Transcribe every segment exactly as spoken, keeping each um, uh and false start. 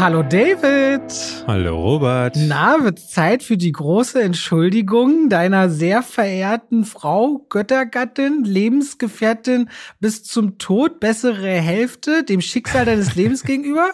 Hallo David. Hallo Robert. Na, wird's Zeit für die große Entschuldigung deiner sehr verehrten Frau, Göttergattin, Lebensgefährtin bis zum Tod, bessere Hälfte, dem Schicksal deines Lebens gegenüber?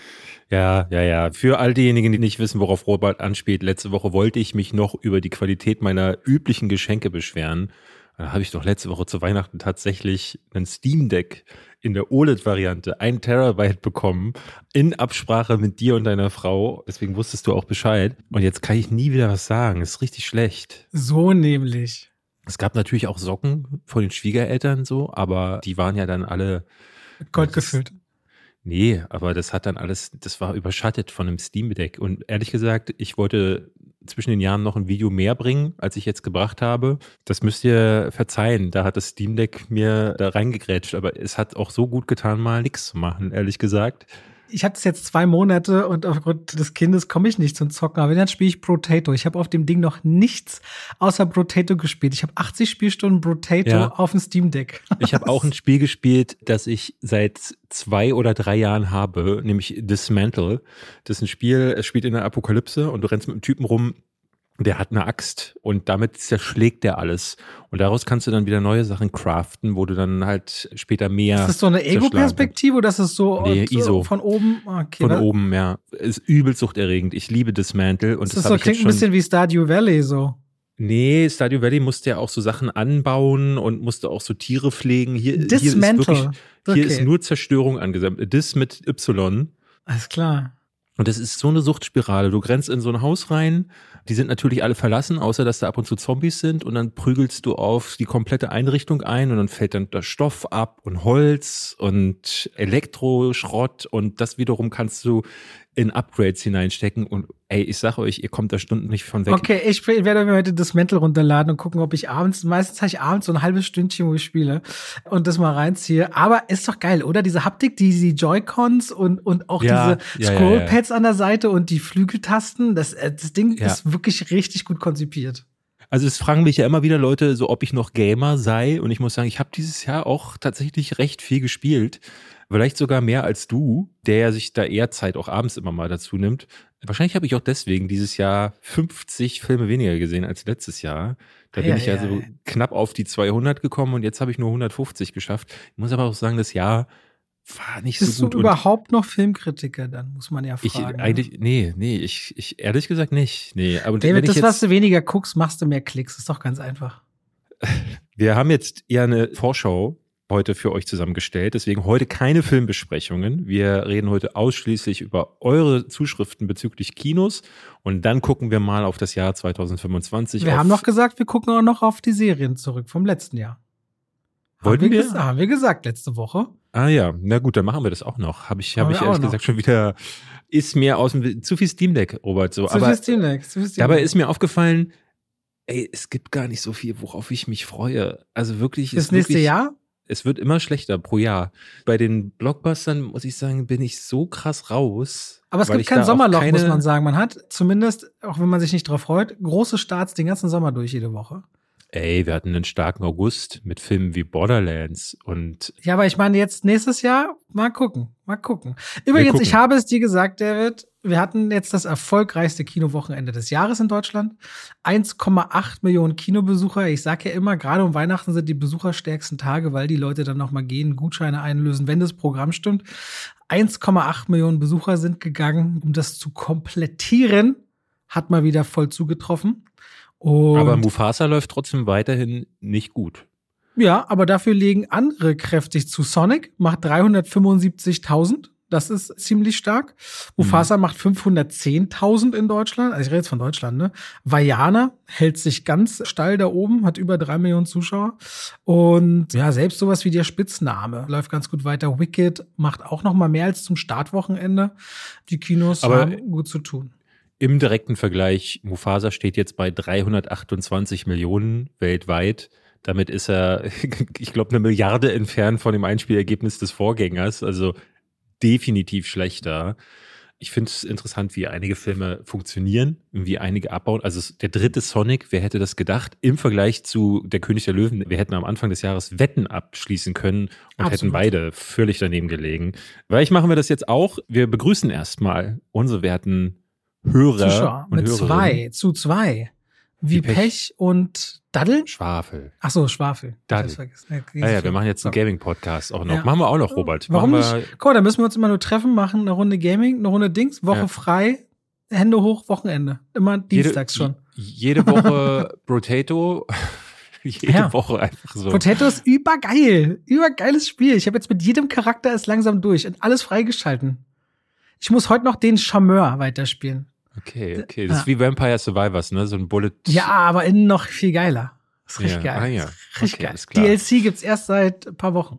Ja, ja, ja. Für all diejenigen, die nicht wissen, worauf Robert anspielt, letzte Woche wollte ich mich noch über die Qualität meiner üblichen Geschenke beschweren. Da habe ich doch letzte Woche zu Weihnachten tatsächlich ein Steam Deck in der O L E D-Variante, ein Terabyte bekommen, in Absprache mit dir und deiner Frau. Deswegen wusstest du auch Bescheid. Und jetzt kann ich nie wieder was sagen. Das ist richtig schlecht. So nämlich. Es gab natürlich auch Socken von den Schwiegereltern so, aber die waren ja dann alle Mit Gold gefüllt. Nee, aber das hat dann alles, das war überschattet von einem Steam Deck. Und ehrlich gesagt, ich wollte zwischen den Jahren noch ein Video mehr bringen, als ich jetzt gebracht habe. Das müsst ihr verzeihen. Da hat das Steam Deck mir da reingegrätscht. Aber es hat auch so gut getan, mal nichts zu machen, ehrlich gesagt. Ich habe das jetzt zwei Monate und aufgrund des Kindes komme ich nicht zum Zocken. Aber dann spiele ich Brotato. Ich habe auf dem Ding noch nichts außer Brotato gespielt. Ich habe achtzig Spielstunden Brotato ja. auf dem Steam Deck. Ich habe auch ein Spiel gespielt, das ich seit zwei oder drei Jahren habe, nämlich Dismantle. Das ist ein Spiel, es spielt in der Apokalypse und du rennst mit einem Typen rum, der hat eine Axt und damit zerschlägt der alles. Und daraus kannst du dann wieder neue Sachen craften, wo du dann halt später mehr. Ist das so eine Ego-Perspektive oder ist das so, nee, so I S O. von oben? Okay, von was? oben, ja. Ist übel suchterregend. Ich liebe Dismantle. Und das, das das so, ich klingt jetzt schon, ein bisschen wie Stardew Valley so. Nee, Stardew Valley musste ja auch so Sachen anbauen und musste auch so Tiere pflegen. Hier, hier ist wirklich, hier okay. ist nur Zerstörung angesammelt. Dis mit Y. Alles klar. Und das ist so eine Suchtspirale. Du rennst in so ein Haus rein, die sind natürlich alle verlassen, außer dass da ab und zu Zombies sind und dann prügelst du auf die komplette Einrichtung ein und dann fällt dann der Stoff ab und Holz und Elektroschrott und das wiederum kannst du in Upgrades hineinstecken und ey, ich sag euch, ihr kommt da Stunden nicht von weg. Okay, ich werde mir heute das Mantle runterladen und gucken, ob ich abends, meistens habe ich abends so ein halbes Stündchen, wo ich spiele und das mal reinziehe. Aber ist doch geil, oder? Diese Haptik, die, die Joy-Cons und, und auch ja, diese ja, Scrollpads ja, ja. an der Seite und die Flügeltasten, das, das Ding ja. ist wirklich richtig gut konzipiert. Also es fragen mich ja immer wieder Leute, so ob ich noch Gamer sei und ich muss sagen, ich habe dieses Jahr auch tatsächlich recht viel gespielt. Vielleicht sogar mehr als du, der ja sich da eher Zeit auch abends immer mal dazu nimmt. Wahrscheinlich habe ich auch deswegen dieses Jahr fünfzig Filme weniger gesehen als letztes Jahr. Da bin ja, ich ja, ja so ja. knapp auf die zweihundert gekommen und jetzt habe ich nur hundertfünfzig geschafft. Ich muss aber auch sagen, das Jahr war nicht Bist so gut. Bist du überhaupt noch Filmkritiker, dann muss man ja ich fragen. eigentlich, nee, nee, ich, ich ehrlich gesagt nicht. Nee, aber David, wenn ich das, jetzt, was du weniger guckst, machst du mehr Klicks. Ist doch ganz einfach. Wir haben jetzt eher eine Vorschau heute für euch zusammengestellt. Deswegen heute keine Filmbesprechungen. Wir reden heute ausschließlich über eure Zuschriften bezüglich Kinos und dann gucken wir mal auf das Jahr zwanzig fünfundzwanzig. Wir haben noch gesagt, wir gucken auch noch auf die Serien zurück vom letzten Jahr. Wollten haben wir? wir? Gesagt, haben wir gesagt letzte Woche. Ah ja, na gut, dann machen wir das auch noch. Habe ich, hab ich ehrlich gesagt schon wieder, ist mir aus dem, zu viel Steam Deck, Robert. So. Zu Aber viel Steam Deck. Zu viel Steam dabei Deck. ist mir aufgefallen, ey, es gibt gar nicht so viel, worauf ich mich freue. Also wirklich. Das nächste wirklich, Jahr? Es wird immer schlechter pro Jahr. Bei den Blockbustern, muss ich sagen, bin ich so krass raus. Aber es gibt kein Sommerloch, keine... muss man sagen. Man hat zumindest, auch wenn man sich nicht drauf freut, große Starts den ganzen Sommer durch jede Woche. Ey, wir hatten einen starken August mit Filmen wie Borderlands und. Ja, aber ich meine jetzt nächstes Jahr, mal gucken, mal gucken. Übrigens, gucken. Ich habe es dir gesagt, David, wir hatten jetzt das erfolgreichste Kinowochenende des Jahres in Deutschland. eins Komma acht Millionen Kinobesucher. Ich sage ja immer, gerade um Weihnachten sind die besucherstärksten Tage, weil die Leute dann noch mal gehen, Gutscheine einlösen, wenn das Programm stimmt. eins Komma acht Millionen Besucher sind gegangen, um das zu komplettieren. Hat mal wieder voll zugetroffen. Und aber Mufasa läuft trotzdem weiterhin nicht gut. Ja, aber dafür legen andere kräftig zu. Sonic macht dreihundertfünfundsiebzigtausend. Das ist ziemlich stark. Mufasa mhm. macht fünfhundertzehntausend in Deutschland. Also ich rede jetzt von Deutschland, ne? Vaiana hält sich ganz steil da oben, hat über drei Millionen Zuschauer. Und ja, selbst sowas wie der Spitzname läuft ganz gut weiter. Wicked macht auch noch mal mehr als zum Startwochenende. Die Kinos aber haben gut zu tun. Im direkten Vergleich, Mufasa steht jetzt bei dreihundertachtundzwanzig Millionen weltweit. Damit ist er, ich glaube, eine Milliarde entfernt von dem Einspielergebnis des Vorgängers. Also definitiv schlechter. Ich finde es interessant, wie einige Filme funktionieren, wie einige abbauen. Also der dritte Sonic, wer hätte das gedacht? Im Vergleich zu Der König der Löwen, wir hätten am Anfang des Jahres Wetten abschließen können und Absolut. hätten beide völlig daneben gelegen. Vielleicht machen wir das jetzt auch. Wir begrüßen erstmal unsere werten Hörer Zuschauer und mit Hörerinnen. zwei zu zwei. Wie, Wie Pech. Pech und Daddel? Schwafel. Ach so, Schwafel. Daddel. Ah ja, wir machen jetzt einen Gaming-Podcast auch noch. Ja. Machen wir auch noch, Robert. Warum machen nicht? Guck mal, da müssen wir uns immer nur treffen, machen eine Runde Gaming, eine Runde Dings, Woche ja. frei, Hände hoch, Wochenende. Immer dienstags jede, schon. Jede Woche Potato. Jede ja. Woche einfach so. Potato ist übergeil. Übergeiles Spiel. Ich habe jetzt mit jedem Charakter es langsam durch und alles freigeschalten. Ich muss heute noch den Charmeur weiterspielen. Okay, okay. Das ja. ist wie Vampire Survivors, ne? So ein Bullet. Ja, aber innen noch viel geiler. Das ist richtig ja. geil. Ah, ja. Richtig okay, geil. D L C gibt's erst seit ein paar Wochen.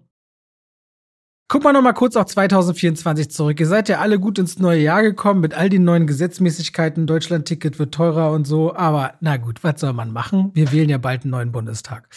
Guck mal noch mal kurz auf zwanzig vierundzwanzig zurück. Ihr seid ja alle gut ins neue Jahr gekommen mit all den neuen Gesetzmäßigkeiten. Deutschland-Ticket wird teurer und so. Aber na gut, was soll man machen? Wir wählen ja bald einen neuen Bundestag.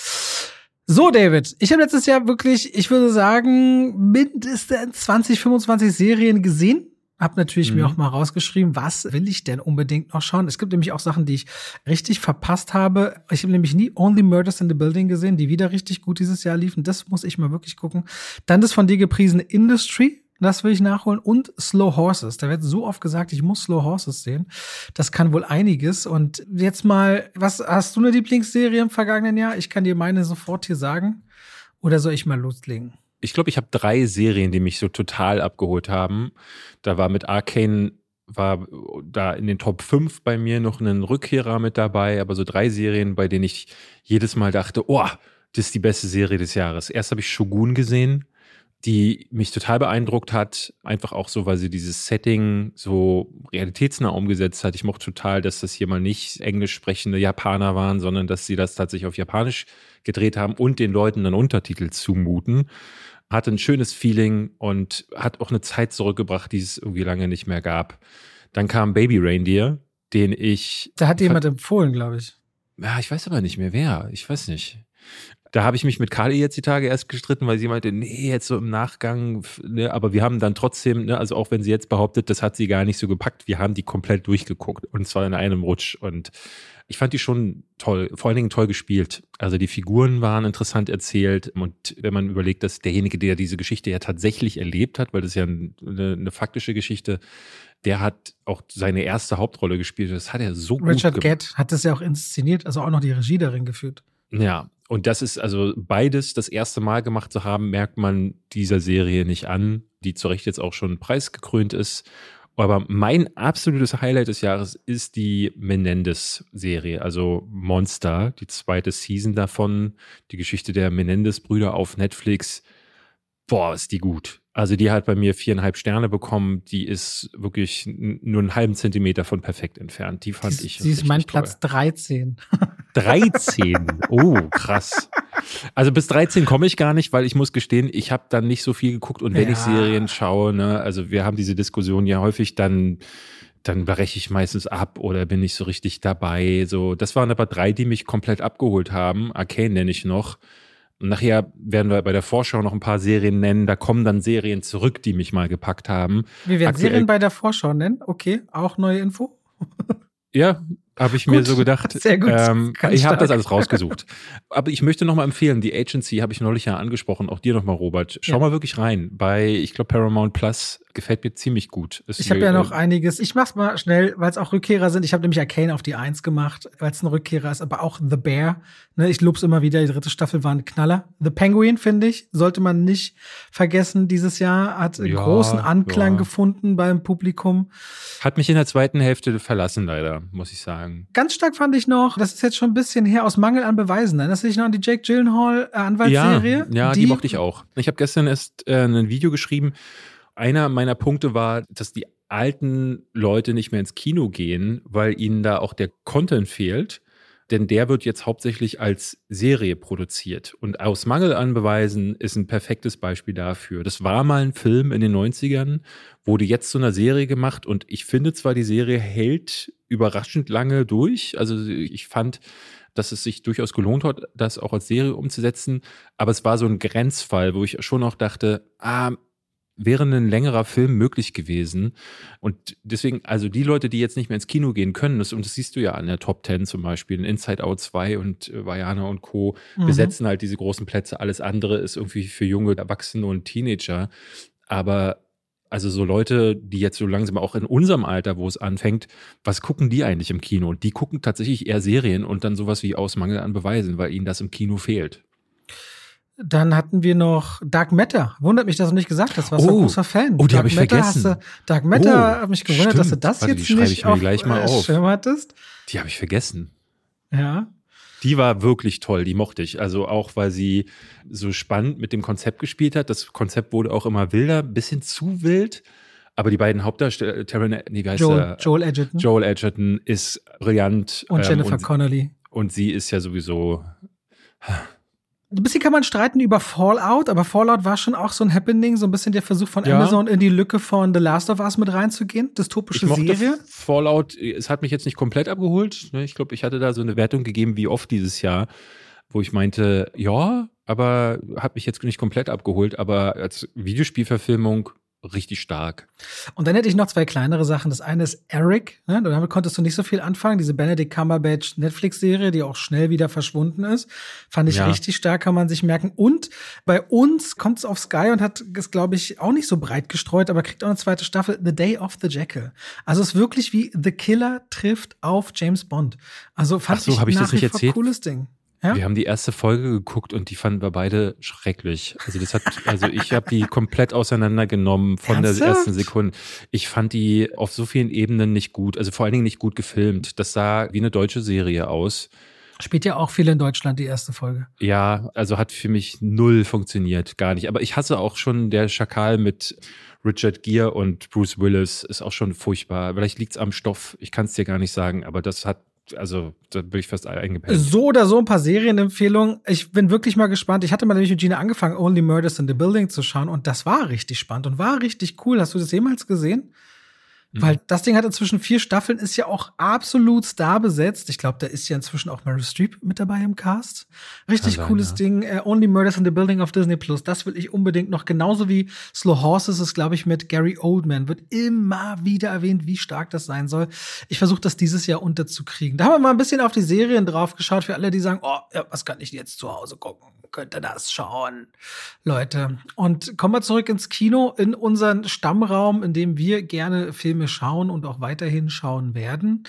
So, David, ich habe letztes Jahr wirklich, ich würde sagen, mindestens zwanzig, fünfundzwanzig Serien gesehen. Hab natürlich mhm. mir auch mal rausgeschrieben, was will ich denn unbedingt noch schauen. Es gibt nämlich auch Sachen, die ich richtig verpasst habe. Ich habe nämlich nie Only Murders in the Building gesehen, die wieder richtig gut dieses Jahr liefen. Das muss ich mal wirklich gucken. Dann das von dir gepriesene Industry, das will ich nachholen. Und Slow Horses. Da wird so oft gesagt, ich muss Slow Horses sehen. Das kann wohl einiges. Und jetzt mal, was hast du eine Lieblingsserie im vergangenen Jahr? Ich kann dir meine sofort hier sagen. Oder soll ich mal loslegen? Ich glaube, ich habe drei Serien, die mich so total abgeholt haben. Da war mit Arcane, war da in den Top fünf bei mir noch ein Rückkehrer mit dabei, aber so drei Serien, bei denen ich jedes Mal dachte, oh, das ist die beste Serie des Jahres. Erst habe ich Shogun gesehen, die mich total beeindruckt hat, einfach auch so, weil sie dieses Setting so realitätsnah umgesetzt hat. Ich mochte total, dass das hier mal nicht englisch sprechende Japaner waren, sondern dass sie das tatsächlich auf Japanisch gedreht haben und den Leuten dann Untertitel zumuten. Hatte ein schönes Feeling und hat auch eine Zeit zurückgebracht, die es irgendwie lange nicht mehr gab. Dann kam Baby Reindeer, den ich... Da hat jemand empfohlen, glaube ich. Ja, ich weiß aber nicht mehr wer. Ich weiß nicht. Da habe ich mich mit Kali jetzt die Tage erst gestritten, weil sie meinte, nee, jetzt so im Nachgang, ne, aber wir haben dann trotzdem, ne, also auch wenn sie jetzt behauptet, das hat sie gar nicht so gepackt, wir haben die komplett durchgeguckt und zwar in einem Rutsch und ich fand die schon toll, vor allen Dingen toll gespielt. Also die Figuren waren interessant erzählt und wenn man überlegt, dass derjenige, der diese Geschichte ja tatsächlich erlebt hat, weil das ist ja eine, eine faktische Geschichte, der hat auch seine erste Hauptrolle gespielt. Das hat er so gut gemacht. Richard Gedd hat das ja auch inszeniert, also auch noch die Regie darin geführt. Ja, und das ist also beides das erste Mal gemacht zu haben, merkt man dieser Serie nicht an, die zu Recht jetzt auch schon preisgekrönt ist. Aber mein absolutes Highlight des Jahres ist die Menendez-Serie, also Monster, die zweite Season davon, die Geschichte der Menendez-Brüder auf Netflix. Boah, ist die gut. Also die hat bei mir viereinhalb Sterne bekommen. Die ist wirklich nur einen halben Zentimeter von perfekt entfernt. Die fand die, ich Sie ist mein toll. Platz dreizehn. dreizehn? Oh, krass. Also bis dreizehn komme ich gar nicht, weil ich muss gestehen, ich habe dann nicht so viel geguckt. Und wenn ja. ich Serien schaue, ne, also wir haben diese Diskussion ja häufig, dann dann breche ich meistens ab oder bin nicht so richtig dabei. So, das waren aber drei, die mich komplett abgeholt haben. Arcane nenne ich noch. Und nachher werden wir bei der Vorschau noch ein paar Serien nennen. Da kommen dann Serien zurück, die mich mal gepackt haben. Wir werden Aktuell, Serien bei der Vorschau nennen. Okay, auch neue Info. Ja, habe ich gut, mir so gedacht. Sehr gut. Ähm, ich habe das alles rausgesucht. Aber ich möchte noch mal empfehlen, die Agency habe ich neulich ja angesprochen, auch dir noch mal, Robert. Schau ja. mal wirklich rein. Bei, ich glaube, Paramount Plus gefällt mir ziemlich gut. Ist ich habe ja noch äh, einiges. Ich mach's mal schnell, weil es auch Rückkehrer sind. Ich habe nämlich Arcane auf die eins gemacht, weil es ein Rückkehrer ist, aber auch The Bear. Ne, ich lob's immer wieder, die dritte Staffel war ein Knaller. The Penguin, finde ich, sollte man nicht vergessen. Dieses Jahr hat ja, großen Anklang ja. gefunden beim Publikum. Hat mich in der zweiten Hälfte verlassen, leider, muss ich sagen. Ganz stark fand ich noch, das ist jetzt schon ein bisschen her, aus Mangel an Beweisen. Erinnerst du dich noch an die Jake Gyllenhaal äh, Anwaltsserie? Ja, ja die, die mochte ich auch. Ich habe gestern erst äh, ein Video geschrieben. Einer meiner Punkte war, dass die alten Leute nicht mehr ins Kino gehen, weil ihnen da auch der Content fehlt. Denn der wird jetzt hauptsächlich als Serie produziert. Und aus Mangel an Beweisen ist ein perfektes Beispiel dafür. Das war mal ein Film in den neunzigern, wurde jetzt zu einer Serie gemacht. Und ich finde zwar, die Serie hält überraschend lange durch. Also ich fand, dass es sich durchaus gelohnt hat, das auch als Serie umzusetzen. Aber es war so ein Grenzfall, wo ich schon auch dachte, ah, wäre ein längerer Film möglich gewesen. Und deswegen, also die Leute, die jetzt nicht mehr ins Kino gehen können, das, und das siehst du ja an der Top Ten zum Beispiel, in Inside Out zwei und äh, Vaiana und Co. Mhm. besetzen halt diese großen Plätze. Alles andere ist irgendwie für junge Erwachsene und Teenager. Aber also so Leute, die jetzt so langsam auch in unserem Alter, wo es anfängt, was gucken die eigentlich im Kino? Und die gucken tatsächlich eher Serien und dann sowas wie aus Mangel an Beweisen, weil ihnen das im Kino fehlt. Dann hatten wir noch Dark Matter. Wundert mich, dass du nicht gesagt hast. Warst du oh. ein großer Fan? Oh, die habe ich Matter vergessen. Du, Dark Matter oh, hat mich gewundert, stimmt. dass du das Warte, jetzt die nicht ich mir auf, gleich mal äh, auf. Schirm hattest. Die habe ich vergessen. Ja. Die war wirklich toll, die mochte ich. Also auch, weil sie so spannend mit dem Konzept gespielt hat. Das Konzept wurde auch immer wilder, ein bisschen zu wild. Aber die beiden Hauptdarsteller, Taron, nee, wie heißt Joel, er? Joel Edgerton. Joel Edgerton ist brillant. Und Jennifer ähm, und, Connelly. Und sie ist ja sowieso... Ein bisschen kann man streiten über Fallout, aber Fallout war schon auch so ein Happening, so ein bisschen der Versuch von ja. Amazon in die Lücke von The Last of Us mit reinzugehen, dystopische ich mochte Serie. Fallout, es hat mich jetzt nicht komplett abgeholt. Ich glaube, ich hatte da so eine Wertung gegeben wie oft dieses Jahr, wo ich meinte, ja, aber hat mich jetzt nicht komplett abgeholt, aber als Videospielverfilmung richtig stark. Und dann hätte ich noch zwei kleinere Sachen. Das eine ist Eric, ne? Damit konntest du nicht so viel anfangen. Diese Benedict Cumberbatch Netflix-Serie, die auch schnell wieder verschwunden ist. Fand ich ja. richtig stark, kann man sich merken. Und bei uns kommt es auf Sky und hat es, glaube ich, auch nicht so breit gestreut, aber kriegt auch eine zweite Staffel, The Day of the Jackal. Also es ist wirklich wie The Killer trifft auf James Bond. Also fand Ach so, ich hab ich nach das nicht wie vor erzählt? Cooles Ding. Ja? Wir haben die erste Folge geguckt und die fanden wir beide schrecklich. Also das hat, also ich habe die komplett auseinandergenommen von Ernsthaft? der ersten Sekunde. Ich fand die auf so vielen Ebenen nicht gut, also vor allen Dingen nicht gut gefilmt. Das sah wie eine deutsche Serie aus. Spielt ja auch viel in Deutschland, die erste Folge. Ja, also hat für mich null funktioniert, gar nicht. Aber ich hasse auch schon der Schakal mit Richard Gere und Bruce Willis, ist auch schon furchtbar. Vielleicht liegt's am Stoff, ich kann es dir gar nicht sagen, aber das hat Also, da bin ich fast eingepennt. So oder so ein paar Serienempfehlungen. Ich bin wirklich mal gespannt. Ich hatte mal nämlich mit Gina angefangen, Only Murders in the Building zu schauen. Und das war richtig spannend und war richtig cool. Hast du das jemals gesehen? Mhm. Weil das Ding hat inzwischen vier Staffeln, ist ja auch absolut star besetzt. Ich glaube, da ist ja inzwischen auch Meryl Streep mit dabei im Cast. Richtig sein, cooles ja. Ding. Uh, Only Murders in the Building auf Disney Plus. Das will ich unbedingt noch. Genauso wie Slow Horses ist, glaube ich, mit Gary Oldman. Wird immer wieder erwähnt, wie stark das sein soll. Ich versuche das dieses Jahr unterzukriegen. Da haben wir mal ein bisschen auf die Serien drauf geschaut. Für alle, die sagen, oh, ja, was kann ich jetzt zu Hause gucken? Könnt ihr das schauen, Leute. Und kommen wir zurück ins Kino, in unseren Stammraum, in dem wir gerne Filme schauen und auch weiterhin schauen werden.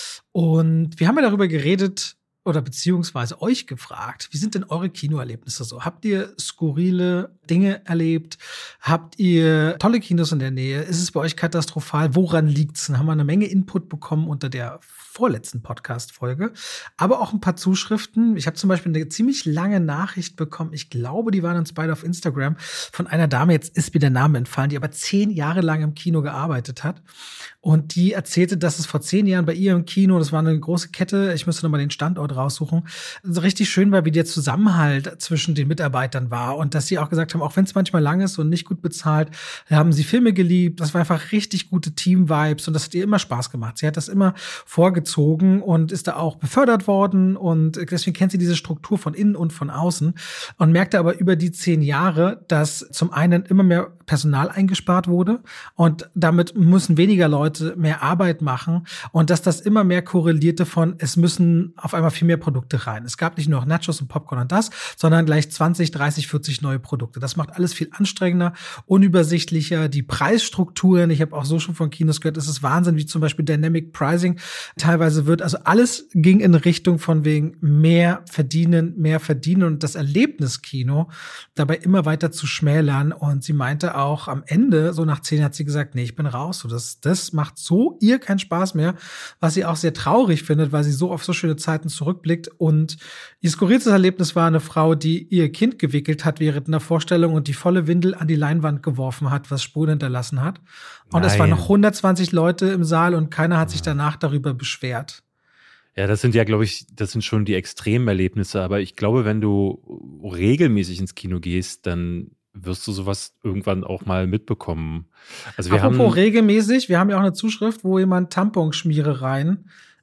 Und wir haben ja darüber geredet, oder beziehungsweise euch gefragt, wie sind denn eure Kinoerlebnisse so? Habt ihr skurrile Dinge erlebt? Habt ihr tolle Kinos in der Nähe? Ist es bei euch katastrophal? Woran liegt's? Dann haben wir eine Menge Input bekommen unter der vorletzten Podcast-Folge, aber auch ein paar Zuschriften. Ich habe zum Beispiel eine ziemlich lange Nachricht bekommen. Ich glaube, die waren uns beide auf Instagram von einer Dame, jetzt ist mir der Name entfallen, die aber zehn Jahre lang im Kino gearbeitet hat. Und die erzählte, dass es vor zehn Jahren bei ihr im Kino, das war eine große Kette, ich müsste nochmal den Standort raussuchen, so richtig schön war, wie der Zusammenhalt zwischen den Mitarbeitern war. Und dass sie auch gesagt haben, auch wenn es manchmal lang ist und nicht gut bezahlt, haben sie Filme geliebt. Das war einfach richtig gute Team-Vibes und das hat ihr immer Spaß gemacht. Sie hat das immer vorgezogen und ist da auch befördert worden. Und deswegen kennt sie diese Struktur von innen und von außen und merkte aber über die zehn Jahre, dass zum einen immer mehr Personal eingespart wurde und damit müssen weniger Leute mehr Arbeit machen und dass das immer mehr korrelierte von, es müssen auf einmal viel mehr Produkte rein. Es gab nicht nur noch Nachos und Popcorn und das, sondern gleich zwanzig, dreißig, vierzig neue Produkte. Das macht alles viel anstrengender, unübersichtlicher. Die Preisstrukturen, ich habe auch so schon von Kinos gehört, es ist Wahnsinn, wie zum Beispiel Dynamic Pricing teilweise wird. Also alles ging in Richtung von wegen mehr verdienen, mehr verdienen und das Erlebniskino dabei immer weiter zu schmälern. Und sie meinte auch am Ende, so nach zehn, hat sie gesagt, nee, ich bin raus. So, das, das macht so ihr keinen Spaß mehr, was sie auch sehr traurig findet, weil sie so auf so schöne Zeiten zurückblickt. Und ihr skurrilstes Erlebnis war eine Frau, die ihr Kind gewickelt hat während einer Vorstellung und die volle Windel an die Leinwand geworfen hat, was Spuren hinterlassen hat. Und Nein. Es waren noch hundertzwanzig Leute im Saal und keiner hat sich danach darüber beschwert. Ja, das sind ja, glaube ich, das sind schon die extremen Erlebnisse. Aber ich glaube, wenn du regelmäßig ins Kino gehst, dann wirst du sowas irgendwann auch mal mitbekommen. Also wir Apropos haben regelmäßig, wir haben ja auch eine Zuschrift, wo jemand Tamponschmierereien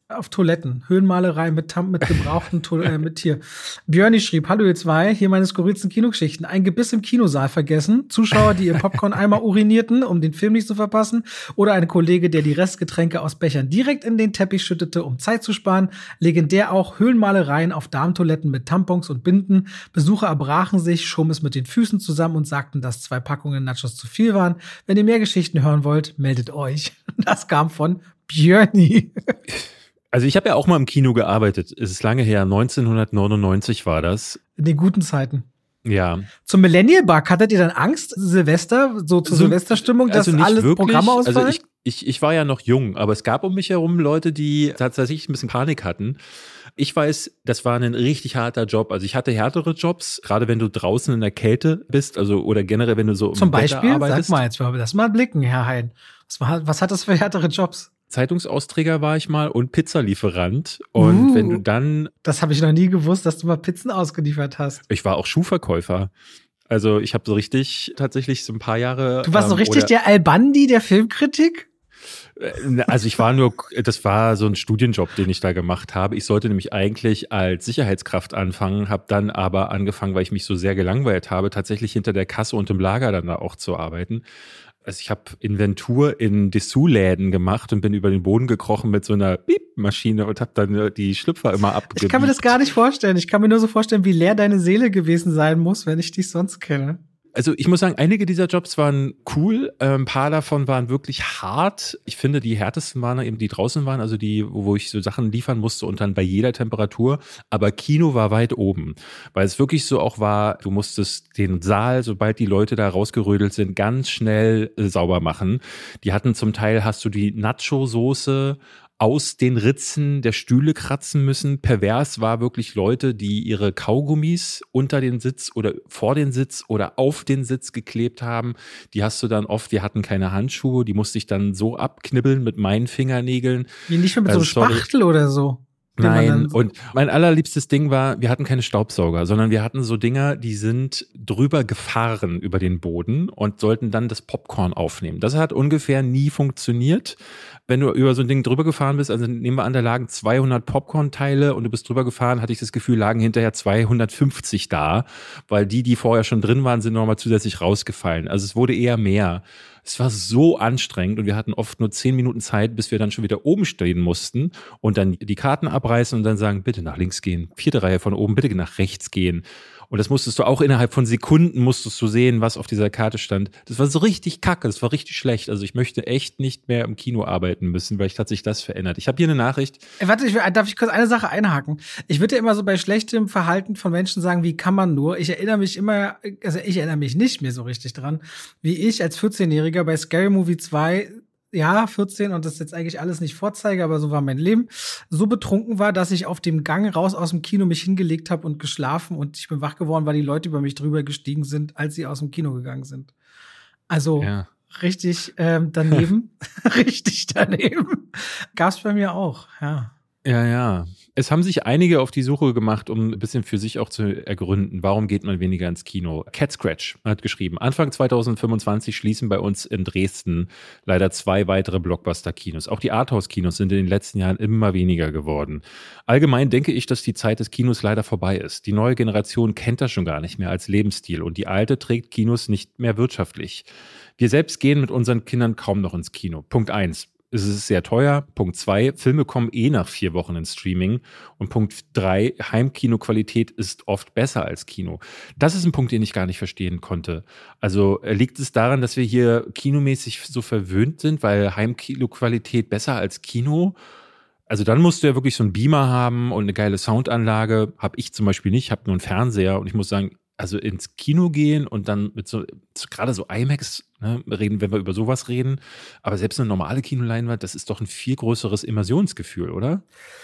Auf Toiletten. Höhlenmalerei mit, Tam mit gebrauchten to äh, mit hier. Björni schrieb, hallo ihr zwei, hier meine skurrilsten Kinogeschichten. Ein Gebiss im Kinosaal vergessen. Zuschauer, die ihr Popcorn-Eimer urinierten, um den Film nicht zu verpassen. Oder ein Kollege, der die Restgetränke aus Bechern direkt in den Teppich schüttete, um Zeit zu sparen. Legendär auch Höhlenmalereien auf Darmtoiletten mit Tampons und Binden. Besucher erbrachen sich, schoben es mit den Füßen zusammen und sagten, dass zwei Packungen Nachos zu viel waren. Wenn ihr mehr Geschichten hören wollt, meldet euch. Das kam von Björni. Also ich habe ja auch mal im Kino gearbeitet. Es ist lange her, neunzehnhundertneunundneunzig war das. In den guten Zeiten. Ja. Zum Millennial Bug, hattet ihr dann Angst, Silvester, so zur so, Silvesterstimmung, dass also alle wirklich, Programme ausfallen? Also ich, ich, ich war ja noch jung, aber es gab um mich herum Leute, die tatsächlich ein bisschen Panik hatten. Ich weiß, das war ein richtig harter Job. Also ich hatte härtere Jobs, gerade wenn du draußen in der Kälte bist, also oder generell, wenn du so im Zum Beispiel, Wetter arbeitest. sag mal, jetzt wollen wir das mal blicken, Herr Hein. Was, war, was hat das für härtere Jobs? Zeitungsausträger war ich mal und Pizzalieferant. Und uh, wenn du dann... Das habe ich noch nie gewusst, dass du mal Pizzen ausgeliefert hast. Ich war auch Schuhverkäufer. Also ich habe so richtig, tatsächlich so ein paar Jahre... Du warst so ähm, richtig der Al-Bandi der Filmkritik? Also ich war nur, das war so ein Studienjob, den ich da gemacht habe. Ich sollte nämlich eigentlich als Sicherheitskraft anfangen, habe dann aber angefangen, weil ich mich so sehr gelangweilt habe, tatsächlich hinter der Kasse und im Lager dann da auch zu arbeiten. Also ich habe Inventur in Dessous-Läden gemacht und bin über den Boden gekrochen mit so einer Piep-Maschine und habe dann die Schlüpfer immer abgebiegt. Ich kann mir das gar nicht vorstellen. Ich kann mir nur so vorstellen, wie leer deine Seele gewesen sein muss, wenn ich dich sonst kenne. Also ich muss sagen, einige dieser Jobs waren cool, ein paar davon waren wirklich hart. Ich finde, die härtesten waren eben die draußen waren, also die, wo ich so Sachen liefern musste und dann bei jeder Temperatur. Aber Kino war weit oben, weil es wirklich so auch war, du musstest den Saal, sobald die Leute da rausgerödelt sind, ganz schnell äh, sauber machen. Die hatten zum Teil, hast du die Nacho-Soße aus den Ritzen der Stühle kratzen müssen. Pervers war wirklich Leute, die ihre Kaugummis unter den Sitz oder vor den Sitz oder auf den Sitz geklebt haben. Die hast du dann oft, die hatten keine Handschuhe, die musste ich dann so abknibbeln mit meinen Fingernägeln. Wie nicht mehr mit also, so einem Spachtel sorry. Oder so. Nein, so und mein allerliebstes Ding war, wir hatten keine Staubsauger, sondern wir hatten so Dinger, die sind drüber gefahren über den Boden und sollten dann das Popcorn aufnehmen. Das hat ungefähr nie funktioniert. Wenn du über so ein Ding drüber gefahren bist, also nehmen wir an, da lagen zweihundert Popcorn-Teile und du bist drüber gefahren, hatte ich das Gefühl, lagen hinterher zweihundertfünfzig da, weil die, die vorher schon drin waren, sind nochmal zusätzlich rausgefallen. Also es wurde eher mehr. Es war so anstrengend und wir hatten oft nur zehn Minuten Zeit, bis wir dann schon wieder oben stehen mussten und dann die Karten abreißen und dann sagen, bitte nach links gehen, vierte Reihe von oben, bitte nach rechts gehen. Und das musstest du auch innerhalb von Sekunden musstest du sehen, was auf dieser Karte stand. Das war so richtig kacke, das war richtig schlecht. Also ich möchte echt nicht mehr im Kino arbeiten müssen, weil ich hat sich das verändert. Ich habe hier eine Nachricht. Ey, warte, ich, darf ich kurz eine Sache einhaken? Ich würde ja immer so bei schlechtem Verhalten von Menschen sagen, wie kann man nur? Ich erinnere mich immer, also ich erinnere mich nicht mehr so richtig dran, wie ich als vierzehnjähriger bei Scary Movie zwei, ja, vierzehn, und das ist jetzt eigentlich alles nicht Vorzeige, aber so war mein Leben, so betrunken war, dass ich auf dem Gang raus aus dem Kino mich hingelegt habe und geschlafen und ich bin wach geworden, weil die Leute über mich drüber gestiegen sind, als sie aus dem Kino gegangen sind. Also ja. richtig ähm, daneben, richtig daneben. Gab's bei mir auch, ja. Ja, ja. Es haben sich einige auf die Suche gemacht, um ein bisschen für sich auch zu ergründen, warum geht man weniger ins Kino. Cat Scratch hat geschrieben, Anfang zweitausendfünfundzwanzig schließen bei uns in Dresden leider zwei weitere Blockbuster-Kinos. Auch die Arthouse-Kinos sind in den letzten Jahren immer weniger geworden. Allgemein denke ich, dass die Zeit des Kinos leider vorbei ist. Die neue Generation kennt das schon gar nicht mehr als Lebensstil und die alte trägt Kinos nicht mehr wirtschaftlich. Wir selbst gehen mit unseren Kindern kaum noch ins Kino. Punkt eins. Es ist sehr teuer. Punkt zwei, Filme kommen eh nach vier Wochen ins Streaming. Und Punkt drei, Heimkinoqualität ist oft besser als Kino. Das ist ein Punkt, den ich gar nicht verstehen konnte. Also liegt es daran, dass wir hier kinomäßig so verwöhnt sind, weil Heimkinoqualität besser als Kino? Also dann musst du ja wirklich so einen Beamer haben und eine geile Soundanlage. Hab ich zum Beispiel nicht, hab nur einen Fernseher und ich muss sagen, also ins Kino gehen und dann mit so, gerade so IMAX, ne, reden, wenn wir über sowas reden, aber selbst eine normale Kinoleinwand, das ist doch ein viel größeres Immersionsgefühl, oder?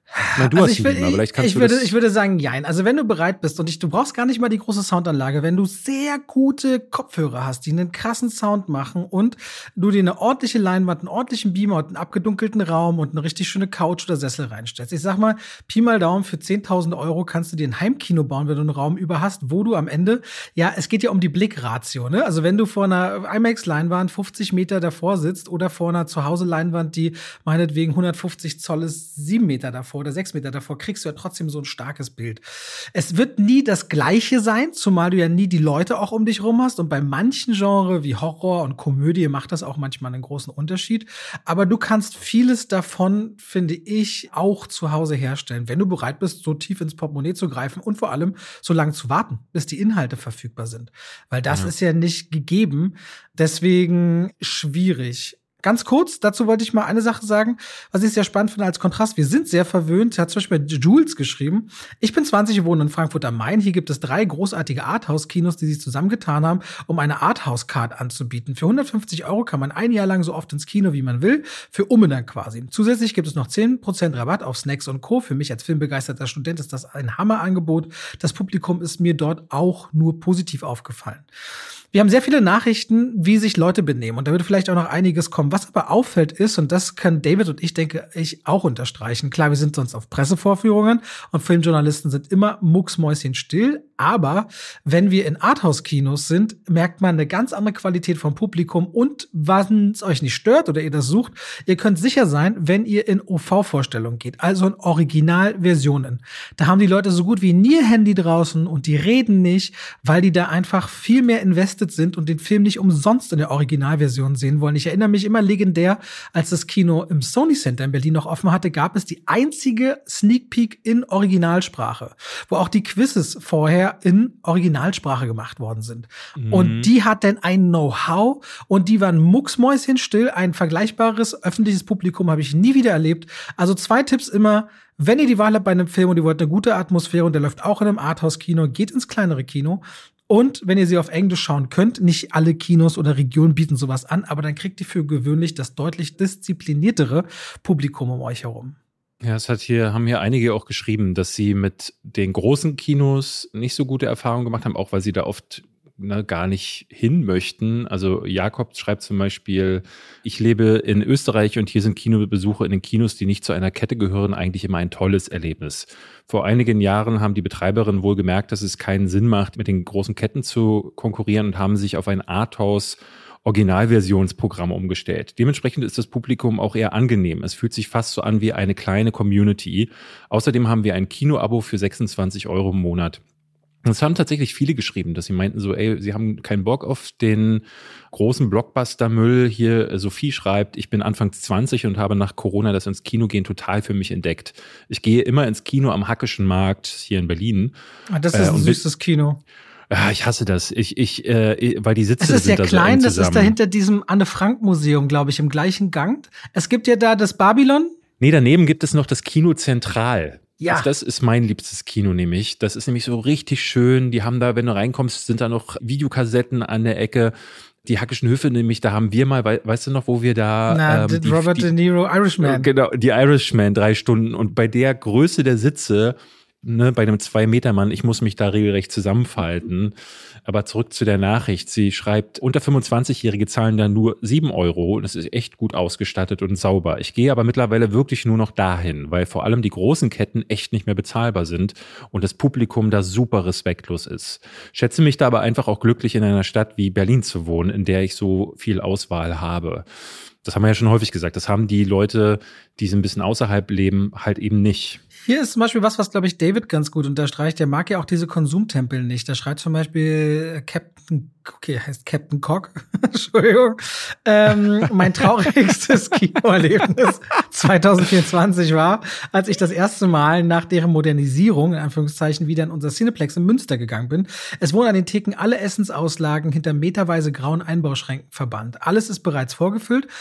Na, du also hast ich, ihn will, Beamer, vielleicht kannst ich, du würde, das ich würde sagen, jein. Also wenn du bereit bist und ich, du brauchst gar nicht mal die große Soundanlage, wenn du sehr gute Kopfhörer hast, die einen krassen Sound machen und du dir eine ordentliche Leinwand, einen ordentlichen Beamer und einen abgedunkelten Raum und eine richtig schöne Couch oder Sessel reinstellst. Ich sag mal, Pi mal Daumen, für zehntausend Euro kannst du dir ein Heimkino bauen, wenn du einen Raum über hast, wo du am Ende, ja, es geht ja um die Blickratio, ne? Also wenn du vor einer IMAX-Leinwand fünfzig Meter davor sitzt oder vor einer Zuhause-Leinwand, die meinetwegen hundertfünfzig Zoll ist, sieben Meter davor oder sechs Meter davor, kriegst du ja trotzdem so ein starkes Bild. Es wird nie das Gleiche sein, zumal du ja nie die Leute auch um dich rum hast. Und bei manchen Genres wie Horror und Komödie macht das auch manchmal einen großen Unterschied. Aber du kannst vieles davon, finde ich, auch zu Hause herstellen, wenn du bereit bist, so tief ins Portemonnaie zu greifen und vor allem so lange zu warten, bis die Inhalte verfügbar sind. Weil das Ja. ist ja nicht gegeben. Deswegen schwierig. Ganz kurz, dazu wollte ich mal eine Sache sagen, was ich sehr spannend finde als Kontrast. Wir sind sehr verwöhnt, hat zum Beispiel Jules geschrieben. Ich bin zwanzig, wohne in Frankfurt am Main. Hier gibt es drei großartige Arthouse-Kinos, die sich zusammengetan haben, um eine Arthouse-Card anzubieten. Für hundertfünfzig Euro kann man ein Jahr lang so oft ins Kino, wie man will, für Umme dann quasi. Zusätzlich gibt es noch zehn Prozent Rabatt auf Snacks und Co. Für mich als filmbegeisterter Student ist das ein Hammerangebot. Das Publikum ist mir dort auch nur positiv aufgefallen. Wir haben sehr viele Nachrichten, wie sich Leute benehmen. Und da würde vielleicht auch noch einiges kommen. Was aber auffällt ist, und das können David und ich, denke ich, auch unterstreichen. Klar, wir sind sonst auf Pressevorführungen und Filmjournalisten sind immer mucksmäuschenstill. Aber wenn wir in Arthouse-Kinos sind, merkt man eine ganz andere Qualität vom Publikum. Und wenn es euch nicht stört oder ihr das sucht, ihr könnt sicher sein, wenn ihr in O V-Vorstellungen geht, also in Originalversionen. Da haben die Leute so gut wie nie ihr Handy draußen und die reden nicht, weil die da einfach viel mehr invested sind und den Film nicht umsonst in der Originalversion sehen wollen. Ich erinnere mich immer legendär, als das Kino im Sony Center in Berlin noch offen hatte, gab es die einzige Sneak Peek in Originalsprache, wo auch die Quizzes vorher in Originalsprache gemacht worden sind. Mhm. Und die hat dann ein Know-how und die waren mucksmäuschenstill. Ein vergleichbares öffentliches Publikum habe ich nie wieder erlebt. Also zwei Tipps immer: Wenn ihr die Wahl habt bei einem Film und ihr wollt eine gute Atmosphäre und der läuft auch in einem Arthouse-Kino, geht ins kleinere Kino. Und wenn ihr sie auf Englisch schauen könnt, nicht alle Kinos oder Regionen bieten sowas an, aber dann kriegt ihr für gewöhnlich das deutlich diszipliniertere Publikum um euch herum. Ja, es hat hier, haben hier einige auch geschrieben, dass sie mit den großen Kinos nicht so gute Erfahrungen gemacht haben, auch weil sie da oft ne, gar nicht hin möchten. Also Jakob schreibt zum Beispiel: Ich lebe in Österreich und hier sind Kinobesuche in den Kinos, die nicht zu einer Kette gehören, eigentlich immer ein tolles Erlebnis. Vor einigen Jahren haben die Betreiberinnen wohl gemerkt, dass es keinen Sinn macht, mit den großen Ketten zu konkurrieren und haben sich auf ein Arthouse Originalversionsprogramm umgestellt. Dementsprechend ist das Publikum auch eher angenehm. Es fühlt sich fast so an wie eine kleine Community. Außerdem haben wir ein Kinoabo für sechsundzwanzig Euro im Monat. Und es haben tatsächlich viele geschrieben, dass sie meinten so, ey, sie haben keinen Bock auf den großen Blockbuster-Müll. Hier Sophie schreibt: Ich bin Anfang zwanzig und habe nach Corona das ins Kino gehen total für mich entdeckt. Ich gehe immer ins Kino am Hackischen Markt hier in Berlin. Ah, das ist ein äh, süßes Kino. Ja, ich hasse das. Ich, ich, äh, weil die Sitze sind da so Es ist ja klein, das ist da hinter diesem Anne-Frank-Museum, glaube ich, im gleichen Gang. Es gibt ja da das Babylon. Nee, daneben gibt es noch das Kino Zentral. Ja. Also das ist mein liebstes Kino nämlich. Das ist nämlich so richtig schön. Die haben da, wenn du reinkommst, sind da noch Videokassetten an der Ecke. Die Hackischen Höfe nämlich, da haben wir mal, weißt du noch, wo wir da Na, ähm, die, Robert die, De Niro, Irishman. Genau, die Irishman, drei Stunden. Und bei der Größe der Sitze, ne, bei einem Zwei-Meter-Mann, ich muss mich da regelrecht zusammenfalten. Aber zurück zu der Nachricht. Sie schreibt, unter fünfundzwanzigjährige zahlen da nur sieben Euro. Das ist echt gut ausgestattet und sauber. Ich gehe aber mittlerweile wirklich nur noch dahin, weil vor allem die großen Ketten echt nicht mehr bezahlbar sind und das Publikum da super respektlos ist. Schätze mich da aber einfach auch glücklich, in einer Stadt wie Berlin zu wohnen, in der ich so viel Auswahl habe. Das haben wir ja schon häufig gesagt. Das haben die Leute, die so ein bisschen außerhalb leben, halt eben nicht. Hier ist zum Beispiel was, was, glaube ich, David ganz gut unterstreicht. Der mag ja auch diese Konsumtempel nicht. Da schreibt zum Beispiel Captain, okay, heißt Captain Cock, Entschuldigung, ähm, mein traurigstes Kinoerlebnis zwanzig vierundzwanzig war, als ich das erste Mal nach deren Modernisierung, in Anführungszeichen, wieder in unser Cineplex in Münster gegangen bin. Es wurden an den Theken alle Essensauslagen hinter meterweise grauen Einbauschränken verbannt. Alles ist bereits vorgefüllt.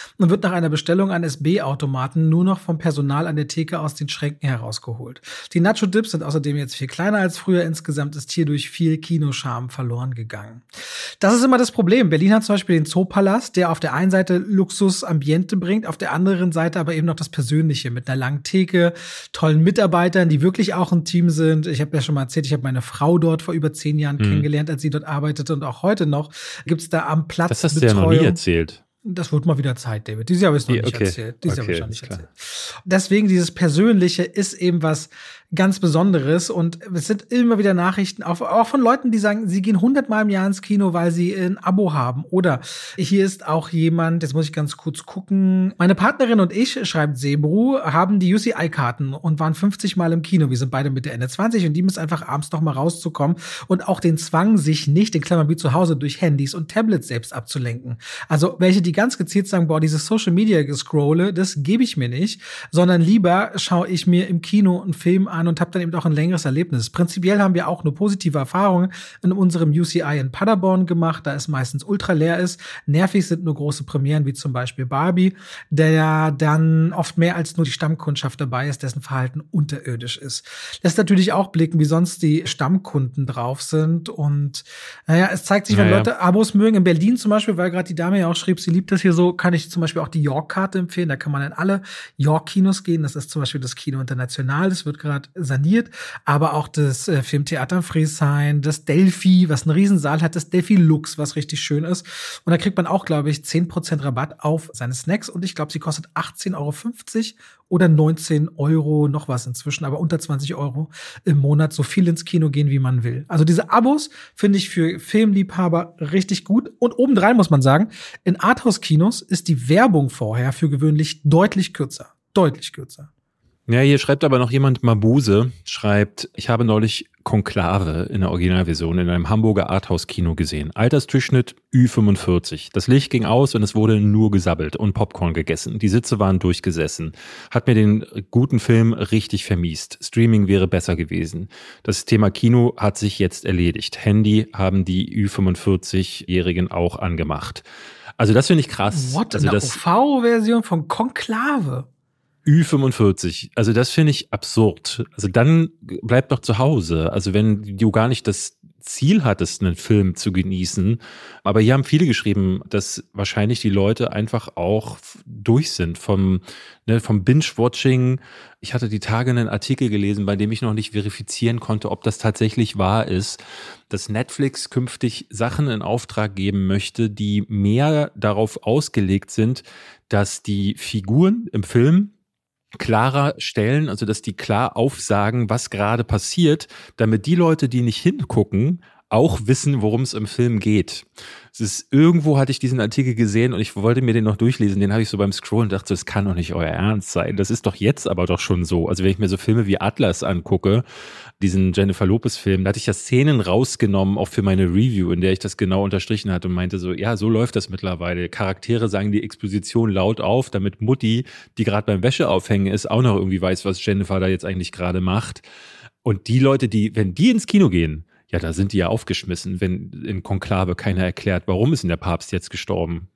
und wird nach einer Bestellung an S B-Automaten nur noch vom Personal an der Theke aus den Schränken herausgeholt. Die Nacho-Dips sind außerdem jetzt viel kleiner als früher. Insgesamt ist hierdurch viel Kinoscharme verloren gegangen. Das ist immer das Problem. Berlin hat zum Beispiel den Zoopalast, der auf der einen Seite Luxus-Ambiente bringt, auf der anderen Seite aber eben noch das Persönliche mit einer langen Theke, tollen Mitarbeitern, die wirklich auch ein Team sind. Ich habe ja schon mal erzählt, ich habe meine Frau dort vor über zehn Jahren mhm. kennengelernt, als sie dort arbeitete, und auch heute noch gibt's da am Platz Das hast du ja noch nie erzählt. Das wird mal wieder Zeit, David. Dieses Jahr habe ich es noch okay. nicht erzählt. Dieses okay, Jahr habe ich noch nicht erzählt. Deswegen, dieses Persönliche ist eben was ganz Besonderes. Und es sind immer wieder Nachrichten, auch, auch von Leuten, die sagen, sie gehen hundertmal im Jahr ins Kino, weil sie ein Abo haben. Oder hier ist auch jemand, jetzt muss ich ganz kurz gucken. Meine Partnerin und ich, schreibt Sebru, haben die U C I-Karten und waren fünfzig Mal im Kino. Wir sind beide Mitte, Ende zwanzig und die müssen einfach abends noch mal rauszukommen und auch den Zwang, sich nicht, in Klammern wie zu Hause, durch Handys und Tablets selbst abzulenken. Also welche, die ganz gezielt sagen, boah, dieses Social-Media-Gescrolle, das gebe ich mir nicht, sondern lieber schaue ich mir im Kino einen Film an und habe dann eben auch ein längeres Erlebnis. Prinzipiell haben wir auch nur positive Erfahrungen in unserem U C I in Paderborn gemacht, da es meistens ultra leer ist. Nervig sind nur große Premieren, wie zum Beispiel Barbie, der dann oft mehr als nur die Stammkundschaft dabei ist, dessen Verhalten unterirdisch ist. Lässt natürlich auch blicken, wie sonst die Stammkunden drauf sind. Und naja, es zeigt sich, wenn naja. Leute Abos mögen. In Berlin zum Beispiel, weil gerade die Dame ja auch schrieb, sie liebt das hier so, kann ich zum Beispiel auch die York-Karte empfehlen. Da kann man in alle York-Kinos gehen. Das ist zum Beispiel das Kino International. Das wird gerade saniert. Aber auch das äh, Filmtheater in Frieshain, das Delphi, was einen Riesensaal hat, das Delphi Lux, was richtig schön ist. Und da kriegt man auch, glaube ich, zehn Prozent Rabatt auf seine Snacks. Und ich glaube, sie kostet achtzehn Euro fünfzig oder neunzehn Euro, noch was inzwischen, aber unter zwanzig Euro im Monat, so viel ins Kino gehen, wie man will. Also diese Abos finde ich für Filmliebhaber richtig gut. Und obendrein muss man sagen, in Arthouse-Kinos ist die Werbung vorher für gewöhnlich deutlich kürzer. Deutlich kürzer. Ja, hier schreibt aber noch jemand, Mabuse schreibt, ich habe neulich Konklave in der Originalversion in einem Hamburger Arthouse-Kino gesehen. Altersdurchschnitt Ü fünfundvierzig. Das Licht ging aus und es wurde nur gesabbelt und Popcorn gegessen. Die Sitze waren durchgesessen. Hat mir den guten Film richtig vermiest. Streaming wäre besser gewesen. Das Thema Kino hat sich jetzt erledigt. Handy haben die Ü fünfundvierzig-Jährigen auch angemacht. Also das finde ich krass. What? Also eine O V-Version von Konklave? Ü fünfundvierzig, also das finde ich absurd. Also dann bleib doch zu Hause. Also wenn du gar nicht das Ziel hattest, einen Film zu genießen. Aber hier haben viele geschrieben, dass wahrscheinlich die Leute einfach auch durch sind vom, ne, vom Binge-Watching. Ich hatte die Tage einen Artikel gelesen, bei dem ich noch nicht verifizieren konnte, ob das tatsächlich wahr ist, dass Netflix künftig Sachen in Auftrag geben möchte, die mehr darauf ausgelegt sind, dass die Figuren im Film klarer stellen, also dass die klar aufsagen, was gerade passiert, damit die Leute, die nicht hingucken, auch wissen, worum es im Film geht. Es ist, irgendwo hatte ich diesen Artikel gesehen und ich wollte mir den noch durchlesen, den habe ich so beim Scrollen und dachte, das kann doch nicht euer Ernst sein. Das ist doch jetzt aber doch schon so. Also wenn ich mir so Filme wie Atlas angucke, diesen Jennifer Lopez-Film, da hatte ich ja Szenen rausgenommen, auch für meine Review, in der ich das genau unterstrichen hatte und meinte so, ja, so läuft das mittlerweile. Charaktere sagen die Exposition laut auf, damit Mutti, die gerade beim Wäscheaufhängen ist, auch noch irgendwie weiß, was Jennifer da jetzt eigentlich gerade macht. Und die Leute, die, wenn die ins Kino gehen, ja, da sind die ja aufgeschmissen, wenn in Konklave keiner erklärt, warum ist denn der Papst jetzt gestorben?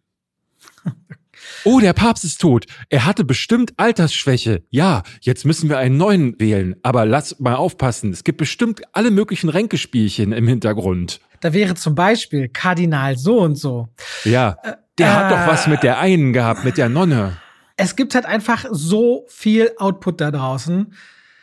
Oh, der Papst ist tot. Er hatte bestimmt Altersschwäche. Ja, jetzt müssen wir einen neuen wählen. Aber lass mal aufpassen. Es gibt bestimmt alle möglichen Ränkespielchen im Hintergrund. Da wäre zum Beispiel Kardinal so und so. Ja, der äh, hat doch was mit der einen gehabt, mit der Nonne. Es gibt halt einfach so viel Output da draußen.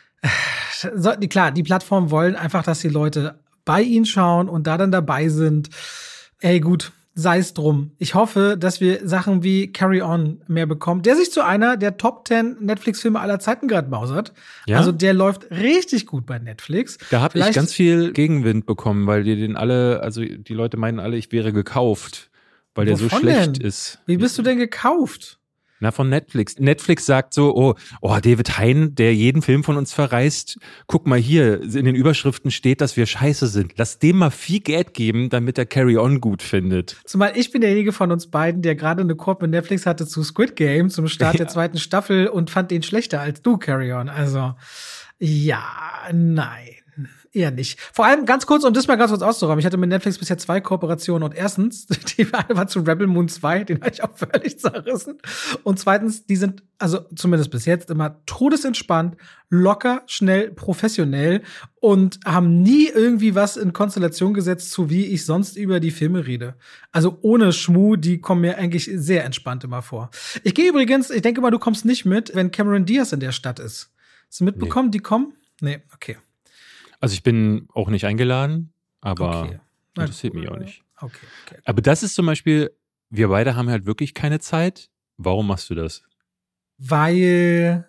So, klar, die Plattformen wollen einfach, dass die Leute bei ihnen schauen und da dann dabei sind. Ey, gut, sei es drum. Ich hoffe, dass wir Sachen wie Carry On mehr bekommen, der sich zu einer der Top zehn Netflix-Filme aller Zeiten gerade mausert. Ja? Also der läuft richtig gut bei Netflix. Da habe ich ganz viel Gegenwind bekommen, weil die den alle, also die Leute meinen alle, ich wäre gekauft, weil der so schlecht denn? ist. Wie bist du denn gekauft? Na, von Netflix. Netflix sagt so, oh, oh, David Hein, der jeden Film von uns verreist, guck mal hier, in den Überschriften steht, dass wir scheiße sind. Lass dem mal viel Geld geben, damit er Carry On gut findet. Zumal ich bin derjenige von uns beiden, der gerade eine Koop mit Netflix hatte zu Squid Game, zum Start ja. der zweiten Staffel und fand den schlechter als du, Carry On. Also, ja, nein. eher nicht. Vor allem ganz kurz, um das mal ganz kurz auszuräumen. Ich hatte mit Netflix bisher zwei Kooperationen und erstens, die eine war zu Rebel Moon zwei, den habe ich auch völlig zerrissen. Und zweitens, die sind, also zumindest bis jetzt, immer todesentspannt, locker, schnell, professionell und haben nie irgendwie was in Konstellation gesetzt, zu wie ich sonst über die Filme rede. Also ohne Schmuh, die kommen mir eigentlich sehr entspannt immer vor. Ich gehe übrigens, ich denke mal, du kommst nicht mit, wenn Cameron Diaz in der Stadt ist. Hast du mitbekommen, nee. Die kommen? Nee, okay. Also ich bin auch nicht eingeladen, aber okay. interessiert mich auch nicht. Okay, okay. Aber das ist zum Beispiel, wir beide haben halt wirklich keine Zeit. Warum machst du das? Weil,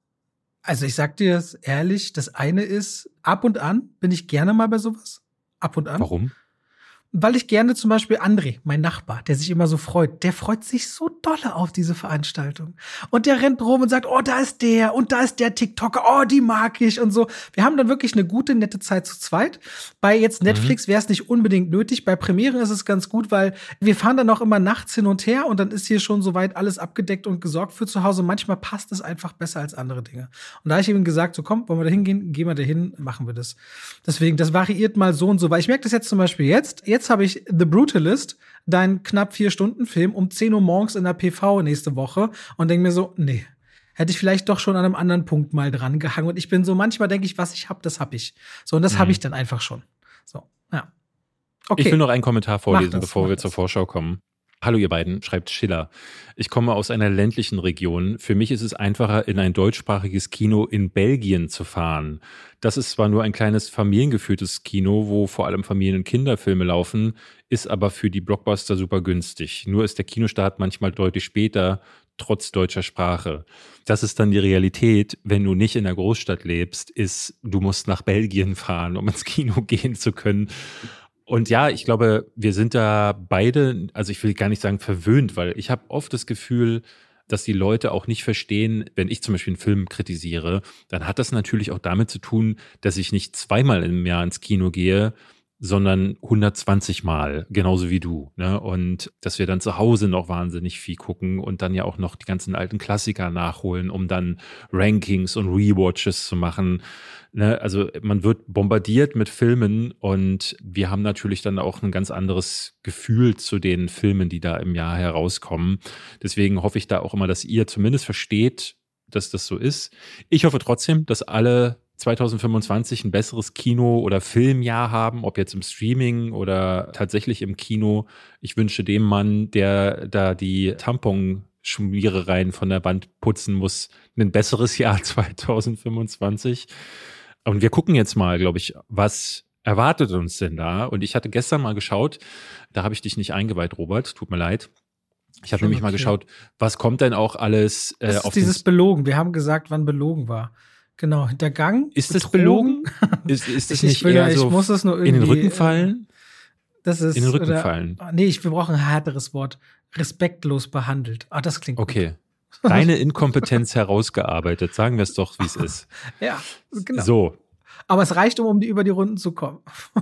also ich sag dir das ehrlich, das eine ist, ab und an bin ich gerne mal bei sowas. Ab und an. Warum? Weil ich gerne zum Beispiel André, mein Nachbar, der sich immer so freut, der freut sich so dolle auf diese Veranstaltung. Und der rennt rum und sagt, oh, da ist der und da ist der TikToker, oh, die mag ich und so. Wir haben dann wirklich eine gute, nette Zeit zu zweit. Bei jetzt Netflix wäre es nicht unbedingt nötig. Bei Premiere ist es ganz gut, weil wir fahren dann auch immer nachts hin und her und dann ist hier schon soweit alles abgedeckt und gesorgt für zu Hause. Manchmal passt es einfach besser als andere Dinge. Und da habe ich ihm gesagt, so komm, wollen wir da hingehen? Gehen wir da hin, machen wir das. Deswegen, das variiert mal so und so. Weil ich merke das jetzt zum Beispiel jetzt. Jetzt habe ich The Brutalist, dein knapp vier Stunden Film, um zehn Uhr morgens in der P V nächste Woche und denke mir so, nee, hätte ich vielleicht doch schon an einem anderen Punkt mal dran gehangen. Und ich bin so, manchmal denke ich, was ich hab, das hab ich. So, und das mhm. habe ich dann einfach schon. So, ja. Okay. Ich will noch einen Kommentar vorlesen, das, bevor wir das. zur Vorschau kommen. Hallo ihr beiden, schreibt Schiller. Ich komme aus einer ländlichen Region. Für mich ist es einfacher, in ein deutschsprachiges Kino in Belgien zu fahren. Das ist zwar nur ein kleines familiengeführtes Kino, wo vor allem Familien- und Kinderfilme laufen, ist aber für die Blockbuster super günstig. Nur ist der Kinostart manchmal deutlich später, trotz deutscher Sprache. Das ist dann die Realität, wenn du nicht in der Großstadt lebst, ist, du musst nach Belgien fahren, um ins Kino gehen zu können. Und ja, ich glaube, wir sind da beide, also ich will gar nicht sagen verwöhnt, weil ich habe oft das Gefühl, dass die Leute auch nicht verstehen, wenn ich zum Beispiel einen Film kritisiere, dann hat das natürlich auch damit zu tun, dass ich nicht zweimal im Jahr ins Kino gehe, sondern hundertzwanzig Mal, genauso wie du. Ne? Und dass wir dann zu Hause noch wahnsinnig viel gucken und dann ja auch noch die ganzen alten Klassiker nachholen, um dann Rankings und Rewatches zu machen. Ne? Also man wird bombardiert mit Filmen und wir haben natürlich dann auch ein ganz anderes Gefühl zu den Filmen, die da im Jahr herauskommen. Deswegen hoffe ich da auch immer, dass ihr zumindest versteht, dass das so ist. Ich hoffe trotzdem, dass alle zwanzig fünfundzwanzig ein besseres Kino- oder Filmjahr haben, ob jetzt im Streaming oder tatsächlich im Kino. Ich wünsche dem Mann, der da die Tamponschmierereien von der Wand putzen muss, ein besseres Jahr zwanzig fünfundzwanzig. Und wir gucken jetzt mal, glaube ich, was erwartet uns denn da? Und ich hatte gestern mal geschaut, da habe ich dich nicht eingeweiht, Robert, tut mir leid. Ich habe nämlich okay. mal geschaut, was kommt denn auch alles äh, das ist auf dieses Belogen. Wir haben gesagt, wann belogen war. Genau, hintergangen. Ist das belogen? Ist, ist das ich, nicht ich will, eher ich so muss es nur irgendwie, in den Rücken fallen? Das ist, in den Rücken oder, fallen. Nee, ich, wir brauchen ein härteres Wort. Respektlos behandelt. Ah, das klingt okay. gut. Okay. Deine Inkompetenz herausgearbeitet. Sagen wir es doch, wie es ist. Ja, genau. So. Aber es reicht, um, um die, über die Runden zu kommen.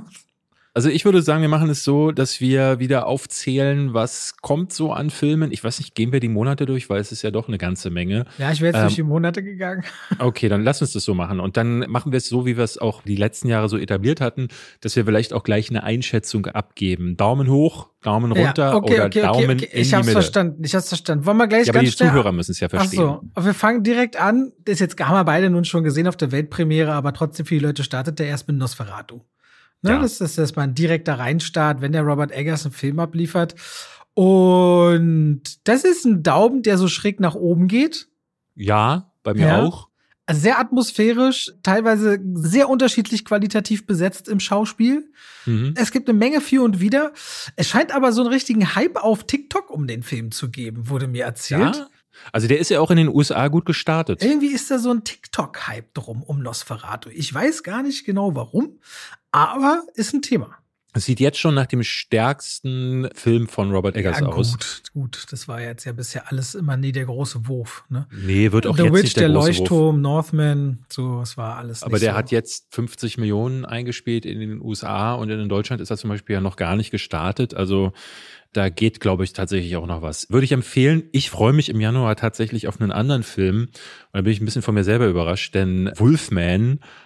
Also ich würde sagen, wir machen es so, dass wir wieder aufzählen, was kommt so an Filmen. Ich weiß nicht, gehen wir die Monate durch, weil es ist ja doch eine ganze Menge. Ja, ich wäre jetzt ähm, durch die Monate gegangen. Okay, dann lass uns das so machen. Und dann machen wir es so, wie wir es auch die letzten Jahre so etabliert hatten, dass wir vielleicht auch gleich eine Einschätzung abgeben. Daumen hoch, Daumen runter ja, okay, oder okay, Daumen okay, okay. in ich die hab's Mitte. verstanden, ich hab's verstanden. Wollen wir gleich ja, aber ganz die schnell Zuhörer müssen es ja verstehen. Ach so, wir fangen direkt an. Das ist jetzt, haben wir beide nun schon gesehen auf der Weltpremiere, aber trotzdem für die Leute startet der erst mit Nosferatu. Ne, ja. Das ist erstmal ein direkter Reinstart, wenn der Robert Eggers einen Film abliefert. Und das ist ein Daumen, der so schräg nach oben geht. Ja, bei mir ja. auch. Also sehr atmosphärisch, teilweise sehr unterschiedlich qualitativ besetzt im Schauspiel. Mhm. Es gibt eine Menge für und wider. Es scheint aber so einen richtigen Hype auf TikTok um den Film zu geben, wurde mir erzählt. Ja? Also der ist ja auch in den U S A gut gestartet. Irgendwie ist da so ein TikTok-Hype drum um Nosferatu. Ich weiß gar nicht genau warum, aber ist ein Thema. Es sieht jetzt schon nach dem stärksten Film von Robert Eggers ja, aus. Gut, gut. Das war jetzt ja bisher alles immer nie der große Wurf. Ne? Nee, wird auch The jetzt Witch, nicht der, der große Leuchtturm, Wurf. Northman, so, es war alles Aber nicht der so. hat jetzt fünfzig Millionen eingespielt in den U S A und in Deutschland ist er zum Beispiel ja noch gar nicht gestartet. Also da geht, glaube ich, tatsächlich auch noch was. Würde ich empfehlen. Ich freue mich im Januar tatsächlich auf einen anderen Film. Und da bin ich ein bisschen von mir selber überrascht, denn Wolfman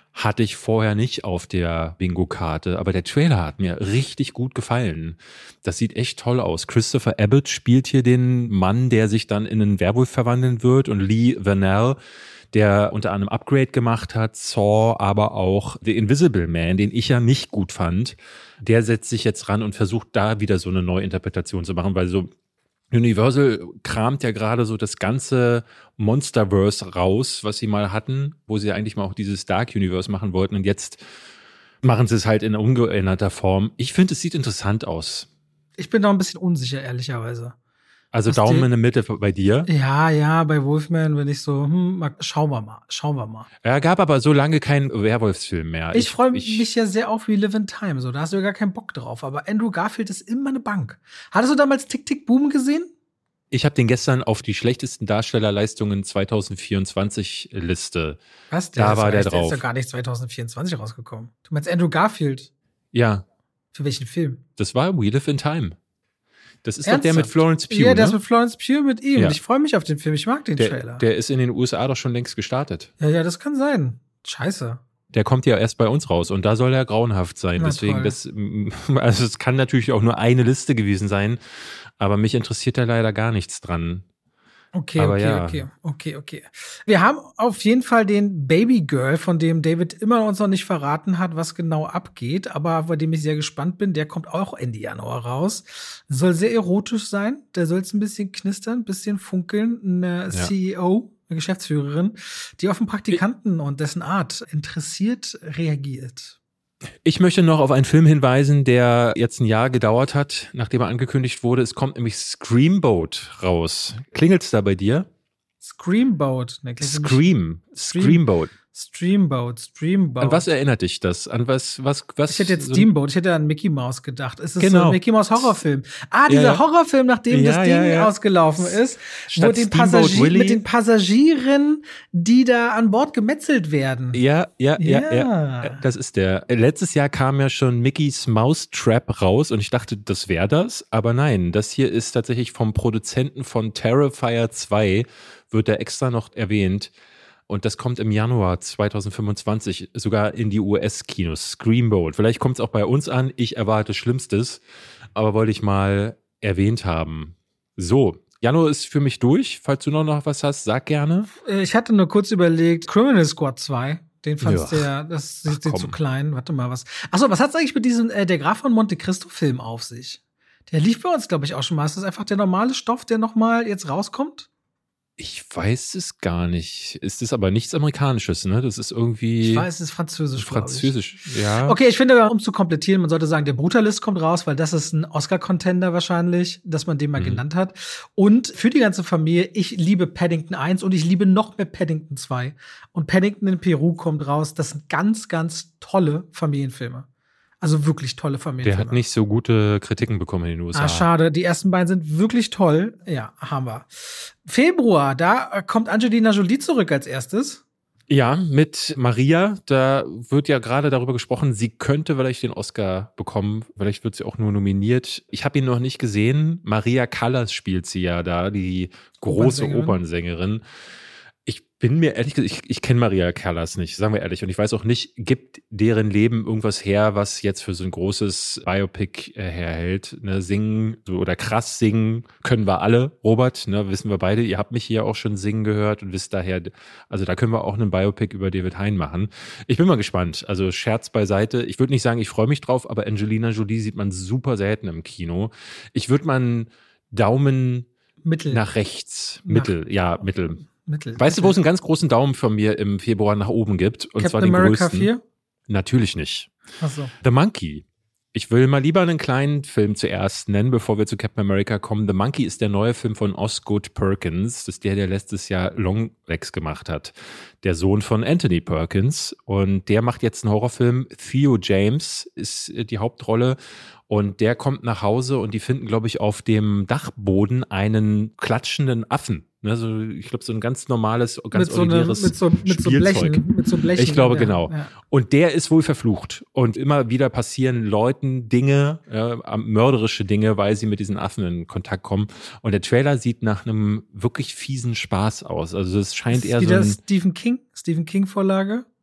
hatte ich vorher nicht auf der Bingo-Karte, aber der Trailer hat mir richtig gut gefallen. Das sieht echt toll aus. Christopher Abbott spielt hier den Mann, der sich dann in einen Werwolf verwandeln wird, und Lee Vernell, der unter anderem Upgrade gemacht hat, Saw, aber auch The Invisible Man, den ich ja nicht gut fand. Der setzt sich jetzt ran und versucht da wieder so eine neue Interpretation zu machen, weil so Universal kramt ja gerade so das ganze Monsterverse raus, was sie mal hatten, wo sie eigentlich mal auch dieses Dark Universe machen wollten, und jetzt machen sie es halt in ungeänderter Form. Ich finde, es sieht interessant aus. Ich bin da ein bisschen unsicher, ehrlicherweise. Also Daumen in der Mitte bei dir? Ja, ja, bei Wolfman bin ich so, hm, mal, schauen wir mal, schauen wir mal. Er gab aber so lange keinen Werwolfsfilm mehr. Ich, ich freue mich ja sehr auf We Live in Time, so, da hast du ja gar keinen Bock drauf. Aber Andrew Garfield ist immer eine Bank. Hattest du damals Tick, Tick, Boom gesehen? Ich habe den gestern auf die schlechtesten Darstellerleistungen zwanzig vierundzwanzig Liste. Was? Der da ist war der der drauf. ist doch gar nicht zwanzig vierundzwanzig rausgekommen. Du meinst Andrew Garfield? Ja. Für welchen Film? Das war We Live in Time. Das ist Ernsthaft? doch der mit Florence Pugh, Ja, der ne? ist mit Florence Pugh mit ihm. Ja. Und ich freue mich auf den Film. Ich mag den der, Trailer. Der ist in den U S A doch schon längst gestartet. Ja, ja, das kann sein. Scheiße. Der kommt ja erst bei uns raus und da soll er grauenhaft sein. Na, Deswegen, toll. das, also es kann natürlich auch nur eine Liste gewesen sein, aber mich interessiert da leider gar nichts dran. Okay, Aber okay, ja. okay, okay, okay. Wir haben auf jeden Fall den Baby Girl, von dem David immer uns noch nicht verraten hat, was genau abgeht, aber bei dem ich sehr gespannt bin. Der kommt auch Ende Januar raus. Soll sehr erotisch sein. Da soll es ein bisschen knistern, ein bisschen funkeln. Eine Ja. C E O, eine Geschäftsführerin, die auf den Praktikanten und dessen Art interessiert reagiert. Ich möchte noch auf einen Film hinweisen, der jetzt ein Jahr gedauert hat, nachdem er angekündigt wurde. Es kommt nämlich Screamboat raus. Klingelt's da bei dir? Screamboat. Ne, klingt für mich- Scream. Stream- Screamboat. Streamboat, Streamboat. An was erinnert dich das? An was, was, was? Ich hätte jetzt so- Steamboat, ich hätte an Mickey Mouse gedacht. Es ist so Genau. ein Mickey Mouse Horrorfilm. Ah, dieser Ja, ja. Horrorfilm, nachdem Ja, das Ding ja, ja. ausgelaufen ist, Statt wo die Steamboat Passagier, Willie- mit den Passagieren, die da an Bord gemetzelt werden. Ja, ja, ja, ja, Ja. Das ist der. Letztes Jahr kam ja schon Mickey's Mousetrap raus und ich dachte, das wäre das. Aber nein, das hier ist tatsächlich vom Produzenten von Terrifier zwei, wird da extra noch erwähnt. Und das kommt im Januar zwanzig fünfundzwanzig sogar in die U S-Kinos. Screamboat. Vielleicht kommt es auch bei uns an. Ich erwarte Schlimmstes. Aber wollte ich mal erwähnt haben. So, Januar ist für mich durch. Falls du noch, noch was hast, sag gerne. Äh, Ich hatte nur kurz überlegt, Criminal Squad zwei. Den fandst Ja. du ja, das Ach, ist dir komm. zu klein. Warte mal, was. Achso, was hat's eigentlich mit diesem äh, der Graf von Monte Cristo Film auf sich? Der lief bei uns, glaube ich, auch schon mal. Ist das einfach der normale Stoff, der noch mal jetzt rauskommt? Ich weiß es gar nicht. Ist das aber nichts Amerikanisches, ne? Das ist irgendwie Ich weiß, es ist französisch. glaub ich. französisch. Ja. Okay, ich finde, um zu komplettieren, man sollte sagen, der Brutalist kommt raus, weil das ist ein Oscar-Contender wahrscheinlich, dass man den mal Mhm. genannt hat. Und für die ganze Familie, ich liebe Paddington eins und ich liebe noch mehr Paddington zwei. Und Paddington in Peru kommt raus. Das sind ganz, ganz tolle Familienfilme. Also wirklich tolle Der Familienfilme. hat nicht so gute Kritiken bekommen in den U S A. Ah, schade. Die ersten beiden sind wirklich toll. Ja, haben wir. Februar, da äh, kommt Angelina Jolie zurück als erstes. Ja, mit Maria, da wird ja gerade darüber gesprochen, sie könnte vielleicht den Oscar bekommen, vielleicht wird sie auch nur nominiert. Ich habe ihn noch nicht gesehen. Maria Callas spielt sie ja da, die große Opernsängerin. Opernsängerin. Ich bin mir ehrlich gesagt, ich, ich kenne Maria Callas nicht, sagen wir ehrlich. Und ich weiß auch nicht, gibt deren Leben irgendwas her, was jetzt für so ein großes Biopic äh, herhält. Ne, singen so, oder krass singen können wir alle. Robert, ne, wissen wir beide. Ihr habt mich hier auch schon singen gehört und wisst daher, also da können wir auch einen Biopic über David Hein machen. Ich bin mal gespannt. Also Scherz beiseite. Ich würde nicht sagen, ich freue mich drauf, aber Angelina Jolie sieht man super selten im Kino. Ich würde mal einen Daumen Mittel. nach rechts. Nach- Mittel, ja, Mittel. Mittel. Weißt du, wo es einen ganz großen Daumen von mir im Februar nach oben gibt? Und zwar Captain den America größten. vier? Natürlich nicht. Achso. The Monkey. Ich will mal lieber einen kleinen Film zuerst nennen, bevor wir zu Captain America kommen. The Monkey ist der neue Film von Osgood Perkins. Das ist der, der letztes Jahr Longlegs gemacht hat. Der Sohn von Anthony Perkins. Und der macht jetzt einen Horrorfilm. Theo James ist die Hauptrolle. Und der kommt nach Hause und die finden, glaube ich, auf dem Dachboden einen klatschenden Affen. Ne, so, ich glaube, so ein ganz normales, ganz Mit so, einem, ordinäres mit, so, mit so Spielzeug. Blechen. Mit so Blechen. Ich glaube, ja, genau. Ja. Und der ist wohl verflucht. Und immer wieder passieren Leuten Dinge, äh, mörderische Dinge, weil sie mit diesen Affen in Kontakt kommen. Und der Trailer sieht nach einem wirklich fiesen Spaß aus. Also es scheint Ist eher so wieder ein... Stephen King, Stephen King Vorlage.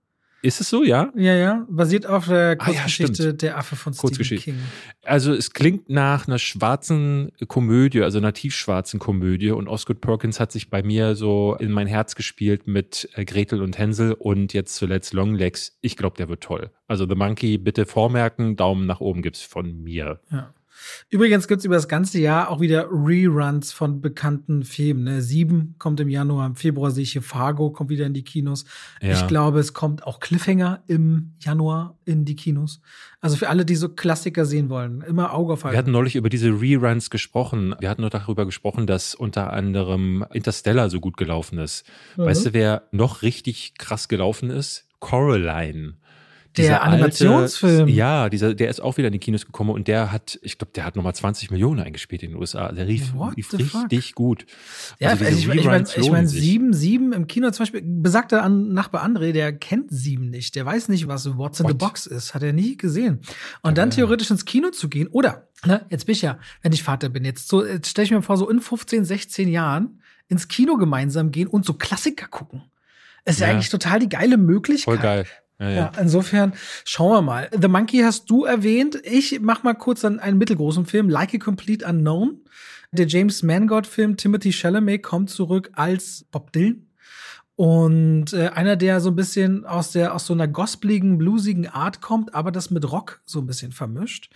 Ist es so, ja? Ja, ja. Basiert auf der Ah, ja, Kurzgeschichte stimmt. Der Affe von Stephen Kurzgeschichte. King. Also es klingt nach einer schwarzen Komödie, also einer tiefschwarzen Komödie. Und Osgood Perkins hat sich bei mir so in mein Herz gespielt mit äh, Gretel und Hänsel und jetzt zuletzt Longlegs. Ich glaube, der wird toll. Also The Monkey, bitte vormerken, Daumen nach oben gibt's von mir. Ja. Übrigens gibt's über das ganze Jahr auch wieder Reruns von bekannten Filmen. Ne? Sieben kommt im Januar, im Februar sehe ich hier Fargo, kommt wieder in die Kinos. Ja. Ich glaube, es kommt auch Cliffhanger im Januar in die Kinos. Also für alle, die so Klassiker sehen wollen, immer Auge aufhalten. Wir hatten neulich über diese Reruns gesprochen. Wir hatten nur darüber gesprochen, dass unter anderem Interstellar so gut gelaufen ist. Mhm. Weißt du, wer noch richtig krass gelaufen ist? Coraline. Der dieser Animationsfilm. Alte, ja, dieser, der ist auch wieder in die Kinos gekommen und der hat, ich glaube, der hat nochmal zwanzig Millionen eingespielt in den U S A. Der rief, lief richtig fuck? gut. Ja, also ich, ich meine, ich mein, sieben, sieben im Kino zum Beispiel, besagter An- Nachbar André, der kennt sieben nicht. Der weiß nicht, was What's in What? the Box ist. Hat er nie gesehen. Und ja, dann theoretisch ins Kino zu gehen oder, ne, jetzt bin ich ja, wenn ich Vater bin, jetzt so, jetzt stelle ich mir vor, so in fünfzehn, sechzehn Jahren ins Kino gemeinsam gehen und so Klassiker gucken. Ist ja, ja eigentlich total die geile Möglichkeit. Voll geil. Ja, ja. ja, insofern schauen wir mal. The Monkey hast du erwähnt. Ich mach mal kurz an einen mittelgroßen Film, Like a Complete Unknown. Der James Mangold-Film, Timothée Chalamet kommt zurück als Bob Dylan. Und äh, einer, der so ein bisschen aus der aus so einer gospeligen, bluesigen Art kommt, aber das mit Rock so ein bisschen vermischt.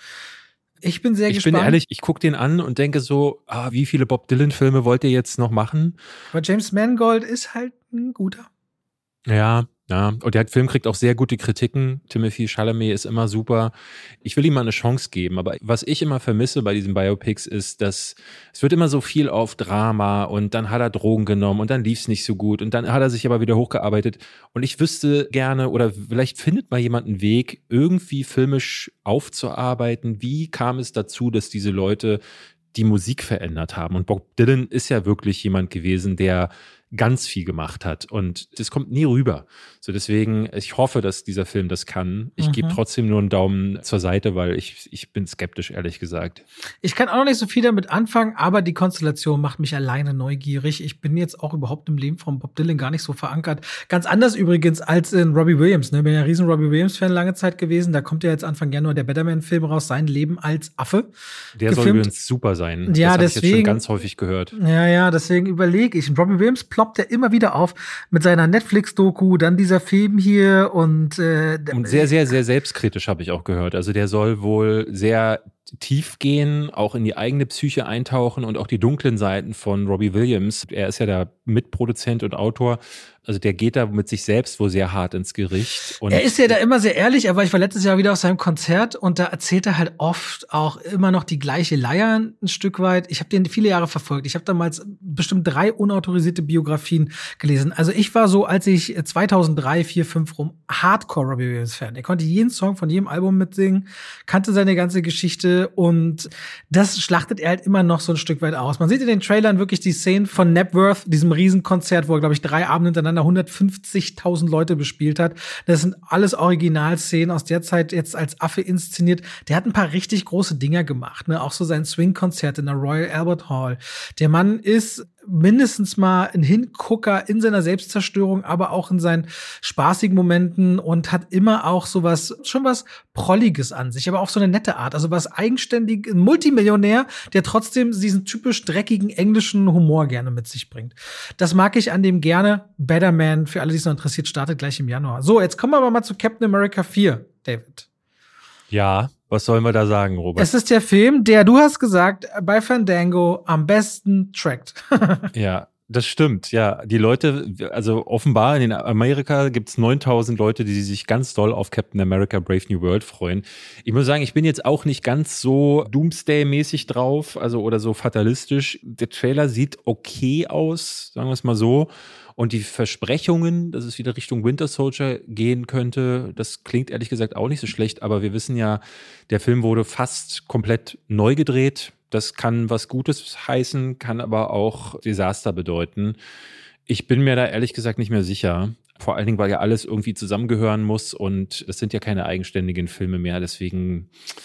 Ich bin sehr ich gespannt. Ich bin ehrlich, ich gucke den an und denke so, ah, wie viele Bob Dylan-Filme wollt ihr jetzt noch machen? Aber James Mangold ist halt ein guter. Ja, ja. Und der Film kriegt auch sehr gute Kritiken. Timothée Chalamet ist immer super. Ich will ihm mal eine Chance geben. Aber was ich immer vermisse bei diesen Biopics ist, dass es wird immer so viel auf Drama und dann hat er Drogen genommen und dann lief es nicht so gut und dann hat er sich aber wieder hochgearbeitet. Und ich wüsste gerne, oder vielleicht findet mal jemand einen Weg, irgendwie filmisch aufzuarbeiten. Wie kam es dazu, dass diese Leute die Musik verändert haben? Und Bob Dylan ist ja wirklich jemand gewesen, der ganz viel gemacht hat und das kommt nie rüber. So deswegen, ich hoffe, dass dieser Film das kann. Ich mhm. gebe trotzdem nur einen Daumen zur Seite, weil ich, ich bin skeptisch, ehrlich gesagt. Ich kann auch noch nicht so viel damit anfangen, aber die Konstellation macht mich alleine neugierig. Ich bin jetzt auch überhaupt im Leben von Bob Dylan gar nicht so verankert. Ganz anders übrigens als in Robbie Williams. Ne? Ich bin ja ein riesen Robbie Williams-Fan lange Zeit gewesen. Da kommt ja jetzt Anfang Januar der Better-Man-Film raus, sein Leben als Affe. Der gefilmt. Soll übrigens super sein. Ja, das deswegen, ich jetzt schon ganz häufig gehört. Ja, ja, deswegen überlege ich. Und Robbie Williams ploppt ja immer wieder auf mit seiner Netflix-Doku, dann dieser Film hier und äh, und sehr, sehr, sehr selbstkritisch habe ich auch gehört. Also der soll wohl sehr tief gehen, auch in die eigene Psyche eintauchen und auch die dunklen Seiten von Robbie Williams. Er ist ja der Mitproduzent und Autor. Also der geht da mit sich selbst wohl sehr hart ins Gericht. Und er ist ja da immer sehr ehrlich, aber ich war letztes Jahr wieder auf seinem Konzert und da erzählt er halt oft auch immer noch die gleiche Leier ein Stück weit. Ich habe den viele Jahre verfolgt. Ich habe damals bestimmt drei unautorisierte Biografien gelesen. Also ich war so, als ich zweitausenddrei, vier, fünf rum Hardcore Robbie Williams Fan. Er konnte jeden Song von jedem Album mitsingen, kannte seine ganze Geschichte und das schlachtet er halt immer noch so ein Stück weit aus. Man sieht in den Trailern wirklich die Szenen von Napworth, diesem Riesenkonzert, wo er, glaube ich, drei Abende hintereinander hundertfünfzigtausend Leute bespielt hat. Das sind alles Originalszenen aus der Zeit, jetzt als Affe inszeniert. Der hat ein paar richtig große Dinger gemacht, ne? Auch so sein Swing-Konzert in der Royal Albert Hall. Der Mann ist mindestens mal ein Hingucker in seiner Selbstzerstörung, aber auch in seinen spaßigen Momenten und hat immer auch sowas, schon was Prolliges an sich, aber auch so eine nette Art, also was eigenständig, ein Multimillionär, der trotzdem diesen typisch dreckigen englischen Humor gerne mit sich bringt. Das mag ich an dem gerne. Better Man, für alle, die es noch interessiert, startet gleich im Januar. So, jetzt kommen wir aber mal zu Captain America vier, David. Ja, was sollen wir da sagen, Robert? Es ist der Film, der, du hast gesagt, bei Fandango am besten trackt. Ja, das stimmt. Ja, die Leute, also offenbar in Amerika gibt's neuntausend Leute, die sich ganz doll auf Captain America Brave New World freuen. Ich muss sagen, ich bin jetzt auch nicht ganz so Doomsday-mäßig drauf, also oder so fatalistisch. Der Trailer sieht okay aus, sagen wir es mal so. Und die Versprechungen, dass es wieder Richtung Winter Soldier gehen könnte, das klingt ehrlich gesagt auch nicht so schlecht. Aber wir wissen ja, der Film wurde fast komplett neu gedreht. Das kann was Gutes heißen, kann aber auch Desaster bedeuten. Ich bin mir da ehrlich gesagt nicht mehr sicher. Vor allen Dingen, weil ja alles irgendwie zusammengehören muss. Und das sind ja keine eigenständigen Filme mehr. Deswegen,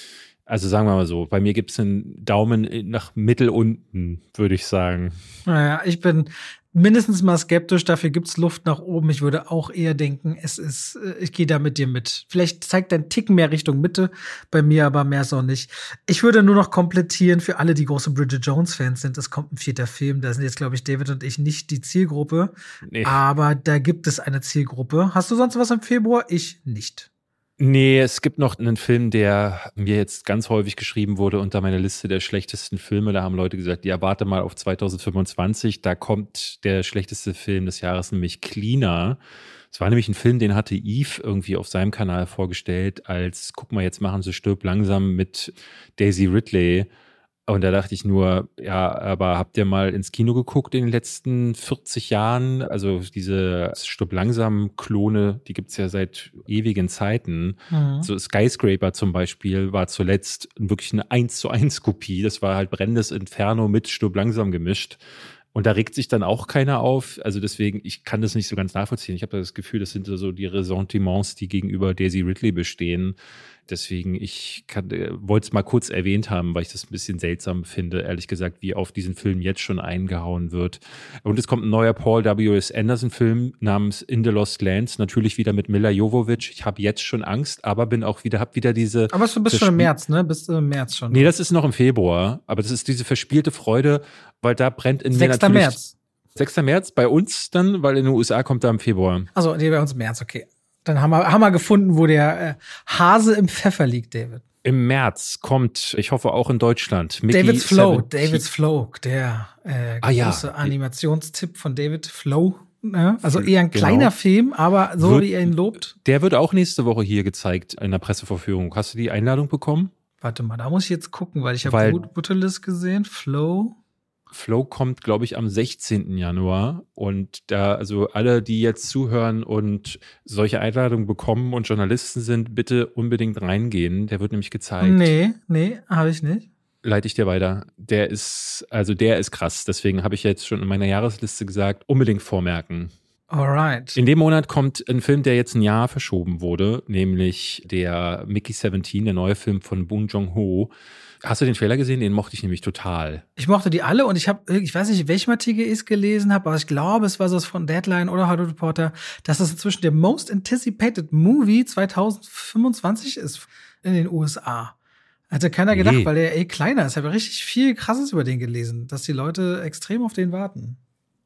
Also sagen wir mal so, bei mir gibt es einen Daumen nach mittel unten, würde ich sagen. Naja, ich bin mindestens mal skeptisch, dafür gibt's Luft nach oben. Ich würde auch eher denken, es ist, ich gehe da mit dir mit. Vielleicht zeigt er einen Ticken mehr Richtung Mitte, bei mir aber mehr so nicht. Ich würde nur noch komplettieren für alle, die große Bridget Jones-Fans sind. Es kommt ein vierter Film, da sind jetzt, glaube ich, David und ich nicht die Zielgruppe. Nee. Aber da gibt es eine Zielgruppe. Hast du sonst was im Februar? Ich nicht. Nee, es gibt noch einen Film, der mir jetzt ganz häufig geschrieben wurde unter meiner Liste der schlechtesten Filme. Da haben Leute gesagt, ja, warte mal auf zwanzig fünfundzwanzig, da kommt der schlechteste Film des Jahres, nämlich Cleaner. Es war nämlich ein Film, den hatte Eve irgendwie auf seinem Kanal vorgestellt als, guck mal, jetzt machen sie Stirb langsam mit Daisy Ridley. Und da dachte ich nur, ja, aber habt ihr mal ins Kino geguckt in den letzten vierzig Jahren? Also diese Stirb langsam Klone, die gibt's ja seit ewigen Zeiten. Mhm. So Skyscraper zum Beispiel war zuletzt wirklich eine eins zu eins Kopie. Das war halt brennendes Inferno mit Stirb langsam gemischt. Und da regt sich dann auch keiner auf. Also deswegen, ich kann das nicht so ganz nachvollziehen. Ich habe das Gefühl, das sind so die Ressentiments, die gegenüber Daisy Ridley bestehen. Deswegen, ich äh, wollte es mal kurz erwähnt haben, weil ich das ein bisschen seltsam finde, ehrlich gesagt, wie auf diesen Film jetzt schon eingehauen wird. Und es kommt ein neuer Paul W S Anderson-Film namens In the Lost Lands, natürlich wieder mit Milla Jovovich. Ich habe jetzt schon Angst, aber bin auch wieder, hab wieder diese... Aber du bist schon im März, ne? Bist du im März schon? Nee, das ist noch im Februar. Aber das ist diese verspielte Freude, weil da brennt in mir natürlich... sechster März. sechster März bei uns dann, weil in den U S A kommt da im Februar. Also nee, bei uns im März, okay. Dann haben wir, haben wir gefunden, wo der äh, Hase im Pfeffer liegt, David. Im März kommt, ich hoffe auch in Deutschland, Mickey David's Flow, David's Flow, der äh, ah, große ja. Animationstipp von David Flow. Ne? Also eher ein kleiner genau. Film, aber so wird, wie er ihn lobt. Der wird auch nächste Woche hier gezeigt in der Presseverführung. Hast du die Einladung bekommen? Warte mal, da muss ich jetzt gucken, weil ich habe Butterlist gesehen. Flow. Flow kommt, glaube ich, am sechzehnten Januar. Und da, also alle, die jetzt zuhören und solche Einladungen bekommen und Journalisten sind, bitte unbedingt reingehen. Der wird nämlich gezeigt. Nee, nee, habe ich nicht. Leite ich dir weiter. Der ist, also der ist krass. Deswegen habe ich jetzt schon in meiner Jahresliste gesagt, unbedingt vormerken. Alright. In dem Monat kommt ein Film, der jetzt ein Jahr verschoben wurde, nämlich der Mickey siebzehn, der neue Film von Bong Joon-ho. Hast du den Trailer gesehen? Den mochte ich nämlich total. Ich mochte die alle und ich habe, ich weiß nicht, welchem Artikel ich es gelesen habe, aber ich glaube, es war so von Deadline oder Hollywood Reporter, dass das inzwischen der Most Anticipated Movie zwanzig fünfundzwanzig ist in den U S A. Hatte keiner gedacht, nee. Weil der eh kleiner ist. Ich habe richtig viel Krasses über den gelesen, dass die Leute extrem auf den warten.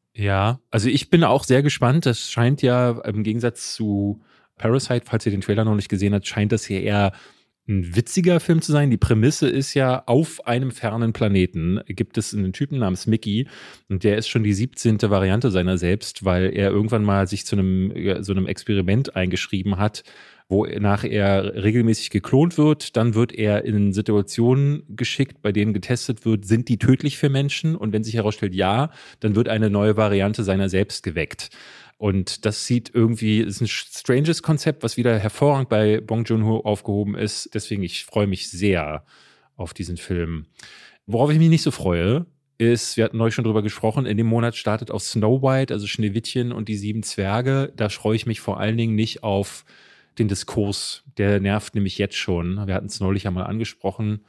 Ja, also ich bin auch sehr gespannt. Das scheint ja im Gegensatz zu Parasite, falls ihr den Trailer noch nicht gesehen habt, scheint das hier eher ein witziger Film zu sein. Die Prämisse ist ja, auf einem fernen Planeten gibt es einen Typen namens Mickey und der ist schon die siebzehnte Variante seiner selbst, weil er irgendwann mal sich zu einem so einem Experiment eingeschrieben hat, wonach er regelmäßig geklont wird. Dann wird er in Situationen geschickt, bei denen getestet wird, sind die tödlich für Menschen? Und wenn sich herausstellt, ja, dann wird eine neue Variante seiner selbst geweckt. Und das sieht irgendwie, ist ein stranges Konzept, was wieder hervorragend bei Bong Joon-ho aufgehoben ist. Deswegen, ich freue mich sehr auf diesen Film. Worauf ich mich nicht so freue, ist, wir hatten neulich schon drüber gesprochen, in dem Monat startet auch Snow White, also Schneewittchen und die sieben Zwerge. Da freue ich mich vor allen Dingen nicht auf den Diskurs. Der nervt nämlich jetzt schon. Wir hatten es neulich einmal angesprochen.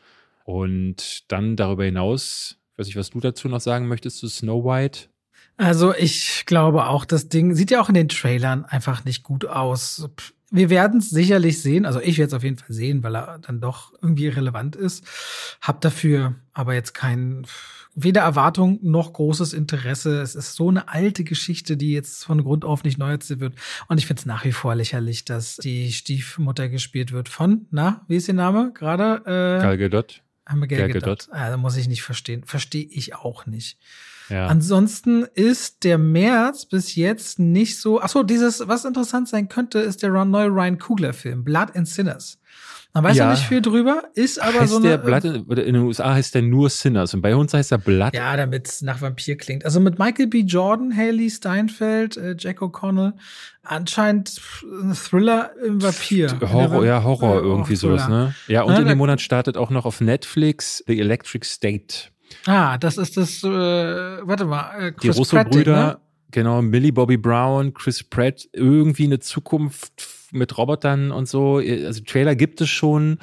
Und dann darüber hinaus, weiß ich, was du dazu noch sagen möchtest zu Snow White? Also ich glaube auch, das Ding sieht ja auch in den Trailern einfach nicht gut aus. Wir werden es sicherlich sehen, also ich werde es auf jeden Fall sehen, weil er dann doch irgendwie relevant ist. Hab dafür aber jetzt kein, weder Erwartung noch großes Interesse. Es ist so eine alte Geschichte, die jetzt von Grund auf nicht neu erzählt wird. Und ich finde es nach wie vor lächerlich, dass die Stiefmutter gespielt wird von, na, wie ist ihr Name gerade? Äh, Gal Gadot. Haben wir Gal Gadot. Also muss ich nicht verstehen. Verstehe ich auch nicht. Ja. Ansonsten ist der März bis jetzt nicht so. Ach so, dieses, was interessant sein könnte, ist der neue Ryan Coogler-Film, Blood and Sinners. Man weiß ja noch nicht viel drüber, ist aber heißt so der eine. Blood in, in den U S A heißt der nur Sinners und bei uns heißt er Blood. Ja, damit es nach Vampir klingt. Also mit Michael B. Jordan, Hayley Steinfeld, äh, Jack O'Connell. Anscheinend ein Thriller im Vampir. Horror, ja, Horror, äh, irgendwie sowas, ne? Ja, und ja, in dem Monat startet auch noch auf Netflix The Electric State. Ah, das ist das, äh, warte mal, äh, Chris Die Russo-Brüder, ne? Genau, Millie Bobby Brown, Chris Pratt, irgendwie eine Zukunft mit Robotern und so. Also Trailer gibt es schon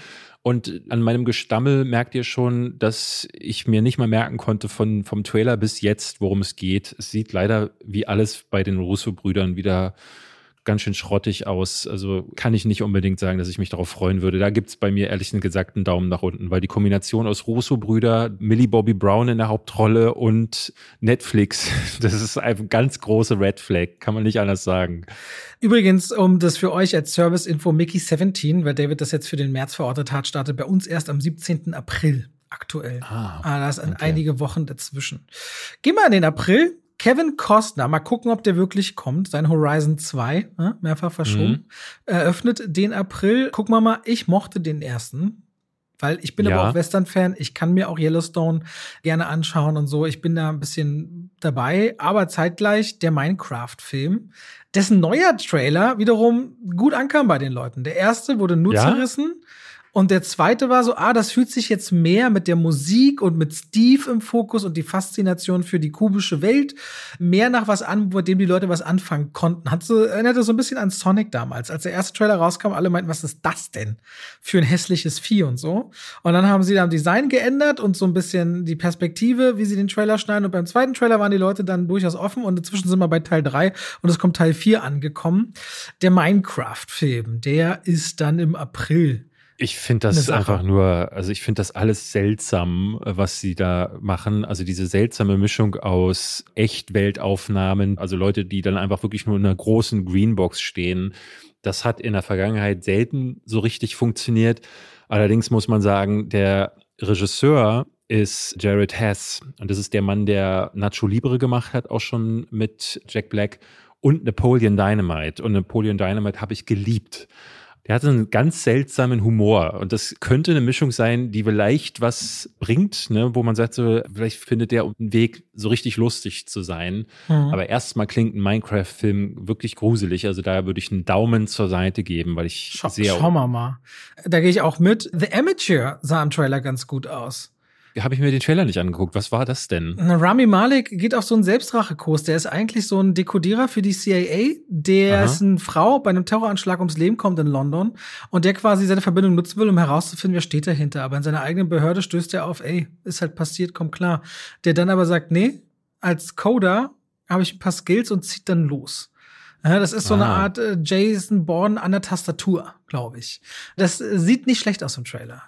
Und an meinem Gestammel merkt ihr schon, dass ich mir nicht mal merken konnte von, vom Trailer bis jetzt, worum es geht. Es sieht leider wie alles bei den Russo-Brüdern wieder ganz schön schrottig aus. Also kann ich nicht unbedingt sagen, dass ich mich darauf freuen würde. Da gibt's bei mir ehrlich gesagt einen Daumen nach unten, weil die Kombination aus Russo-Brüder, Millie Bobby Brown in der Hauptrolle und Netflix, das ist eine ganz große Red Flag, kann man nicht anders sagen. Übrigens, um das für euch als Service-Info, Mickey siebzehn, weil David das jetzt für den März verortet hat, startet bei uns erst am siebzehnten April aktuell. Ah, ah da sind okay. einige Wochen dazwischen. Gehen wir in den April. Kevin Costner, mal gucken, ob der wirklich kommt. Sein Horizon zwei, ne, mehrfach verschoben, mhm. eröffnet den April. Gucken wir mal, ich mochte den ersten, weil ich bin ja. aber auch Western-Fan. Ich kann mir auch Yellowstone gerne anschauen und so. Ich bin da ein bisschen dabei. Aber zeitgleich der Minecraft-Film, dessen neuer Trailer wiederum gut ankam bei den Leuten. Der erste wurde nur ja? zerrissen. Und der zweite war so, ah, das fühlt sich jetzt mehr mit der Musik und mit Steve im Fokus und die Faszination für die kubische Welt mehr nach was an, mit dem die Leute was anfangen konnten. Hat so, erinnerte so ein bisschen an Sonic damals. Als der erste Trailer rauskam, alle meinten, was ist das denn für ein hässliches Vieh und so. Und dann haben sie da Design geändert und so ein bisschen die Perspektive, wie sie den Trailer schneiden. Und beim zweiten Trailer waren die Leute dann durchaus offen und inzwischen sind wir bei Teil drei und es kommt Teil vier angekommen. Der Minecraft-Film, der ist dann im April. Ich finde das einfach nur, also ich finde das alles seltsam, was sie da machen. Also diese seltsame Mischung aus Echtweltaufnahmen, also Leute, die dann einfach wirklich nur in einer großen Greenbox stehen. Das hat in der Vergangenheit selten so richtig funktioniert. Allerdings muss man sagen, der Regisseur ist Jared Hess. Und das ist der Mann, der Nacho Libre gemacht hat, auch schon mit Jack Black und Napoleon Dynamite. Und Napoleon Dynamite habe ich geliebt. Der hat einen ganz seltsamen Humor und das könnte eine Mischung sein, die vielleicht was bringt, ne, wo man sagt, so, vielleicht findet der einen Weg, so richtig lustig zu sein. Mhm. Aber erstmal klingt ein Minecraft-Film wirklich gruselig. Also da würde ich einen Daumen zur Seite geben, weil ich Schau, sehr... Schauen wir mal. Da gehe ich auch mit. The Amateur sah im Trailer ganz gut aus. Habe ich mir den Trailer nicht angeguckt. Was war das denn? Rami Malek geht auf so einen Selbstrachekurs. Der ist eigentlich so ein Dekodierer für die C I A. Der Aha. ist eine Frau, bei einem Terroranschlag ums Leben kommt in London und der quasi seine Verbindung nutzen will, um herauszufinden, wer steht dahinter. Aber in seiner eigenen Behörde stößt er auf, ey, ist halt passiert, komm klar. Der dann aber sagt, nee, als Coder habe ich ein paar Skills und zieht dann los. Ja, das ist so ah. eine Art äh, Jason Bourne an der Tastatur, glaube ich. Das äh, sieht nicht schlecht aus im Trailer.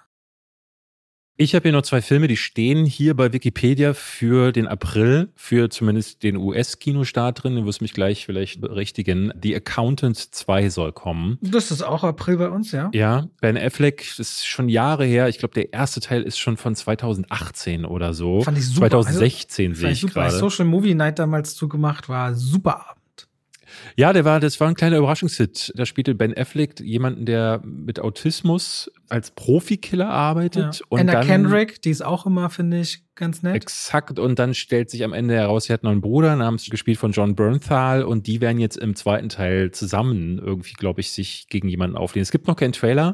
Ich habe hier noch zwei Filme, die stehen hier bei Wikipedia für den April, für zumindest den U S-Kinostart drin. Du wirst mich gleich vielleicht berichtigen. The Accountant zwei soll kommen. Das ist auch April bei uns, ja? Ja, Ben Affleck, das ist schon Jahre her. Ich glaube, der erste Teil ist schon von zweitausendachtzehn oder so. Fand ich super. zweitausendsechzehn also, sehe ich gerade. Social Movie Night damals zugemacht war, super Abend. Ja, der war, das war ein kleiner Überraschungshit. Da spielte Ben Affleck jemanden, der mit Autismus als Profikiller arbeitet. Ja. Und Anna dann, Kendrick, die ist auch immer, finde ich, ganz nett. Exakt. Und dann stellt sich am Ende heraus, sie hat noch einen Bruder, namens gespielt von John Bernthal. Und die werden jetzt im zweiten Teil zusammen irgendwie, glaube ich, sich gegen jemanden auflehnen. Es gibt noch keinen Trailer,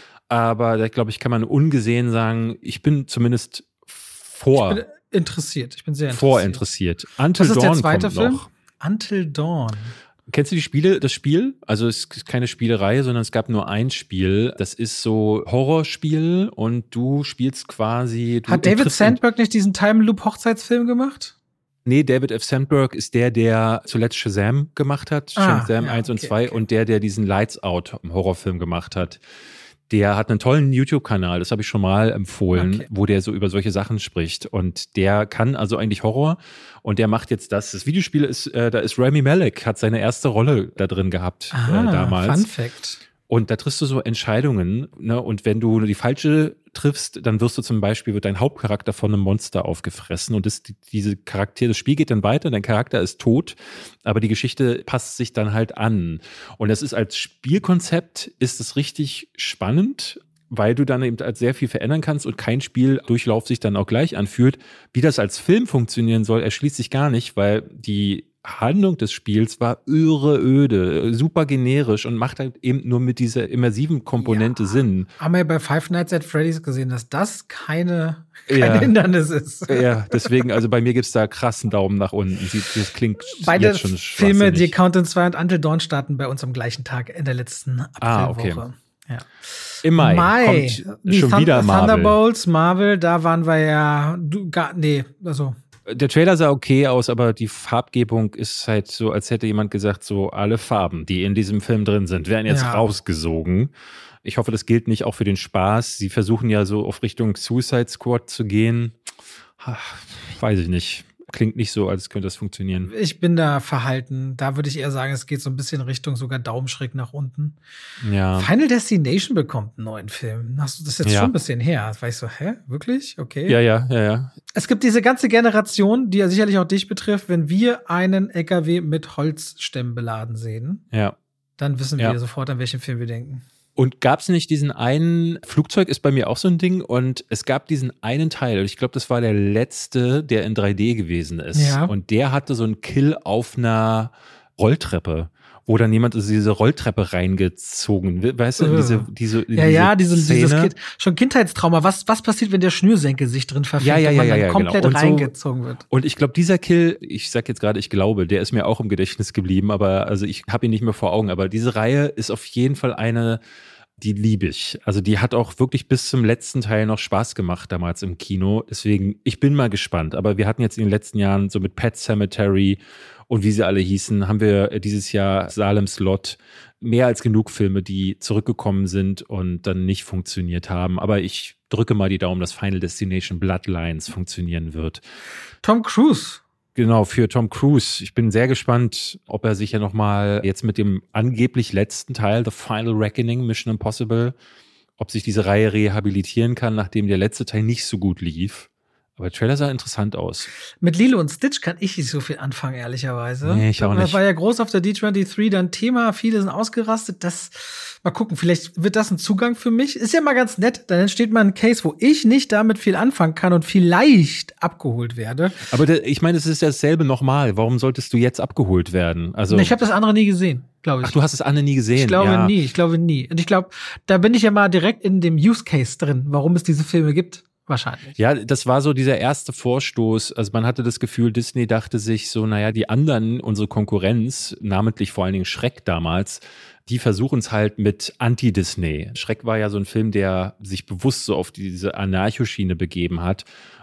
aber da, glaube ich, kann man ungesehen sagen, ich bin zumindest vor. Ich bin interessiert. Ich bin sehr interessiert. Vorinteressiert. Until Was ist Dawn der zweite kommt Film? noch. Until Dawn. Kennst du die Spiele, das Spiel? Also es ist keine Spielerei, sondern es gab nur ein Spiel. Das ist so Horrorspiel und du spielst quasi... Du Hat David Sandberg nicht diesen Time Loop Hochzeitsfilm gemacht? Nee, David F. Sandberg ist der, der zuletzt Shazam gemacht hat. Ah, Shazam ja, eins und okay, zwei okay. Und der, der diesen Lights Out Horrorfilm gemacht hat. Der hat einen tollen YouTube-Kanal, das habe ich schon mal empfohlen, okay. wo der so über solche Sachen spricht. Und der kann also eigentlich Horror und der macht jetzt das. Das Videospiel ist, äh, da ist Rami Malek, hat seine erste Rolle da drin gehabt Aha, äh, damals. Fun Fact. Und da triffst du so Entscheidungen, ne? Und wenn du die falsche triffst, dann wirst du zum Beispiel, wird dein Hauptcharakter von einem Monster aufgefressen und das, diese Charakter, das Spiel geht dann weiter, dein Charakter ist tot, aber die Geschichte passt sich dann halt an. Und das ist als Spielkonzept, ist es richtig spannend, weil du dann eben als sehr viel verändern kannst und kein Spieldurchlauf sich dann auch gleich anfühlt. Wie das als Film funktionieren soll, erschließt sich gar nicht, weil die Handlung des Spiels war irre öde, super generisch und macht halt eben nur mit dieser immersiven Komponente ja, Sinn. Haben wir bei Five Nights at Freddy's gesehen, dass das keine, kein ja. Hindernis ist. Ja, deswegen, also bei mir gibt's da krassen Daumen nach unten. Das klingt Beide jetzt schon Filme, die Accountant zwei und Until Dawn starten bei uns am gleichen Tag in der letzten Aprilwoche. Ah, okay. Ja. Im Mai, Mai. kommt Die schon Thun- wieder Marvel. Thunderbolts, Marvel, da waren wir ja, du, gar, nee, also. Der Trailer sah okay aus, aber die Farbgebung ist halt so, als hätte jemand gesagt, so alle Farben, die in diesem Film drin sind, werden jetzt Ja. rausgesogen. Ich hoffe, das gilt nicht auch für den Spaß. Sie versuchen ja so auf Richtung Suicide Squad zu gehen. Ach, weiß ich nicht. Klingt nicht so, als könnte das funktionieren. Ich bin da verhalten. Da würde ich eher sagen, es geht so ein bisschen Richtung sogar Daumenschräg nach unten. Ja. Final Destination bekommt einen neuen Film. Hast du das jetzt Ja. schon ein bisschen her? War ich so, hä? Wirklich? Okay. Ja, ja, ja, ja. Es gibt diese ganze Generation, die ja sicherlich auch dich betrifft. Wenn wir einen L K W mit Holzstämmen beladen sehen, Ja. dann wissen Ja. wir sofort, an welchen Film wir denken. Und gab es nicht diesen einen, Flugzeug ist bei mir auch so ein Ding, und es gab diesen einen Teil, ich glaube, das war der letzte, der in drei D gewesen ist. Ja. Und der hatte so einen Kill auf einer Rolltreppe, wo dann jemand also diese Rolltreppe reingezogen wird, weißt du, Äh. diese, diese, Ja, ja, diese, Szene. dieses kind, schon Kindheitstrauma. Was, was passiert, wenn der Schnürsenkel sich drin verfängt Ja, ja, und ja, man ja, dann ja, komplett genau. Und so- reingezogen wird? Und ich glaube, dieser Kill, ich sag jetzt gerade, ich glaube, der ist mir auch im Gedächtnis geblieben, aber also ich habe ihn nicht mehr vor Augen. Aber diese Reihe ist auf jeden Fall eine, die liebe ich. Also die hat auch wirklich bis zum letzten Teil noch Spaß gemacht damals im Kino. Deswegen, ich bin mal gespannt. Aber wir hatten jetzt in den letzten Jahren so mit Pet Sematary und wie sie alle hießen, haben wir dieses Jahr Salem's Lot, mehr als genug Filme, die zurückgekommen sind und dann nicht funktioniert haben. Aber ich drücke mal die Daumen, dass Final Destination Bloodlines funktionieren wird. Tom Cruise. Genau, für Tom Cruise. Ich bin sehr gespannt, ob er sich ja nochmal jetzt mit dem angeblich letzten Teil, The Final Reckoning, Mission Impossible, ob sich diese Reihe rehabilitieren kann, nachdem der letzte Teil nicht so gut lief. Aber der Trailer sah interessant aus. Mit Lilo und Stitch kann ich nicht so viel anfangen, ehrlicherweise. Nee, ich auch Das nicht. war ja groß auf der D dreiundzwanzig dann Thema. Viele sind ausgerastet. Das, mal gucken, vielleicht wird das ein Zugang für mich. Ist ja mal ganz nett. Dann entsteht mal ein Case, wo ich nicht damit viel anfangen kann und vielleicht abgeholt werde. Aber der, ich meine, es ist dasselbe nochmal. Warum solltest du jetzt abgeholt werden? Also, Ich habe das andere nie gesehen, glaube ich. ach, du hast es Anne nie gesehen. Ich glaube ja. nie, ich glaube nie. Und ich glaube, da bin ich ja mal direkt in dem Use Case drin, warum es diese Filme gibt. Wahrscheinlich. Ja, das war so dieser erste Vorstoß. Also man hatte das Gefühl, Disney dachte sich so, naja, die anderen, unsere Konkurrenz, namentlich vor allen Dingen Shrek damals, die versuchen es halt mit Anti-Disney. Shrek war ja so ein Film, der sich bewusst so auf diese Anarcho-Schiene begeben hat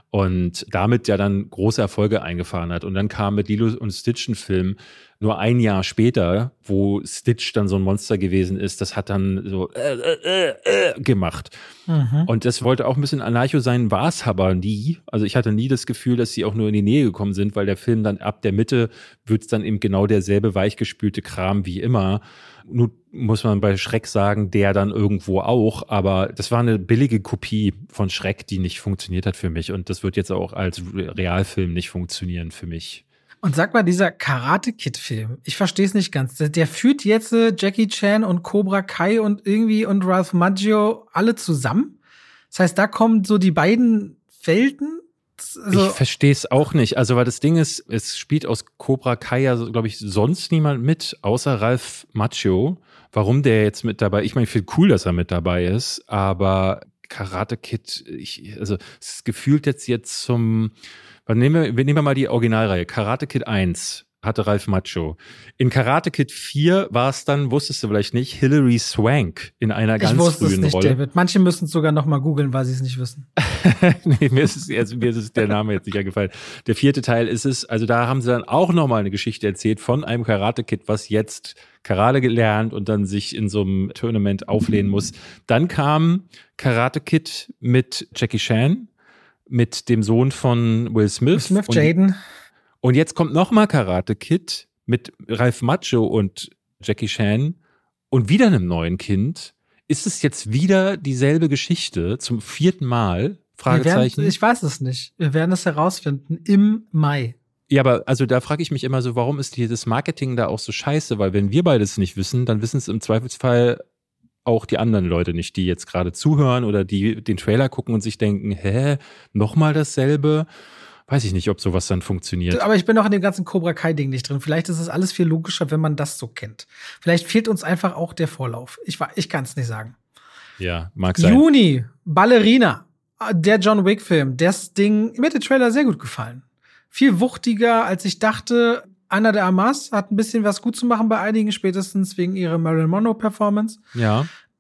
und damit ja dann große Erfolge eingefahren hat. Und dann kam mit Lilo und Stitch ein Film, nur ein Jahr später, wo Stitch dann so ein Monster gewesen ist, das hat dann so äh, äh, äh, gemacht. Mhm. Und das wollte auch ein bisschen Anarcho sein, war es aber nie. Also ich hatte nie das Gefühl, dass sie auch nur in die Nähe gekommen sind, weil der Film dann ab der Mitte wird es dann eben genau derselbe weichgespülte Kram wie immer. Nun muss man bei Shrek sagen, der dann irgendwo auch, aber das war eine billige Kopie von Shrek, die nicht funktioniert hat für mich, und das wird jetzt auch als Realfilm nicht funktionieren für mich. Und sag mal, dieser Karate-Kid-Film, ich verstehe es nicht ganz. Der, der führt jetzt äh, Jackie Chan und Cobra Kai und irgendwie und Ralph Macchio alle zusammen. Das heißt, da kommen so die beiden Welten. Also, Ich verstehe es auch nicht. Also, weil das Ding ist, es spielt aus Cobra Kai ja, glaube ich, sonst niemand mit, außer Ralph Macchio. Warum der jetzt mit dabei? Ich meine, ich finde cool, dass er mit dabei ist, aber Karate Kid, ich, also es ist gefühlt jetzt jetzt zum, nehmen wir, wir nehmen mal die Originalreihe. Karate Kid eins hatte Ralph Macchio. In Karate Kid vier war es dann, wusstest du vielleicht nicht, Hilary Swank in einer ganz ich wusste es frühen nicht, Rolle. David. Manche müssen es sogar noch mal googeln, weil sie es nicht wissen. nee, mir ist, es, also mir ist es der Name jetzt nicht eingefallen. Der vierte Teil ist es, also da haben sie dann auch nochmal eine Geschichte erzählt von einem Karate-Kid, was jetzt Karate gelernt und dann sich in so einem Tournament auflehnen muss. Dann kam Karate-Kid mit Jackie Chan, mit dem Sohn von Will Smith. Smith, und, Jaden. und jetzt kommt nochmal Karate-Kid mit Ralph Macchio und Jackie Chan und wieder einem neuen Kind. Ist es jetzt wieder dieselbe Geschichte zum vierten Mal? Fragezeichen. Wir werden, ich weiß es nicht. Wir werden es herausfinden im Mai. Ja, aber also da frage ich mich immer so, warum ist dieses Marketing da auch so scheiße? Weil wenn wir beides nicht wissen, dann wissen es im Zweifelsfall auch die anderen Leute nicht, die jetzt gerade zuhören oder die den Trailer gucken und sich denken, hä, nochmal dasselbe? Weiß ich nicht, ob sowas dann funktioniert. Aber ich bin auch in dem ganzen Cobra Kai-Ding nicht drin. Vielleicht ist es alles viel logischer, wenn man das so kennt. Vielleicht fehlt uns einfach auch der Vorlauf. Ich, ich kann es nicht sagen. Ja, mag sein. Juni, Ballerina, der John Wick-Film. Das Ding, mir hat der Trailer sehr gut gefallen. Viel wuchtiger, als ich dachte. Ana de Armas hat ein bisschen was gut zu machen bei einigen, spätestens wegen ihrer Marilyn Monroe-Performance. Ja.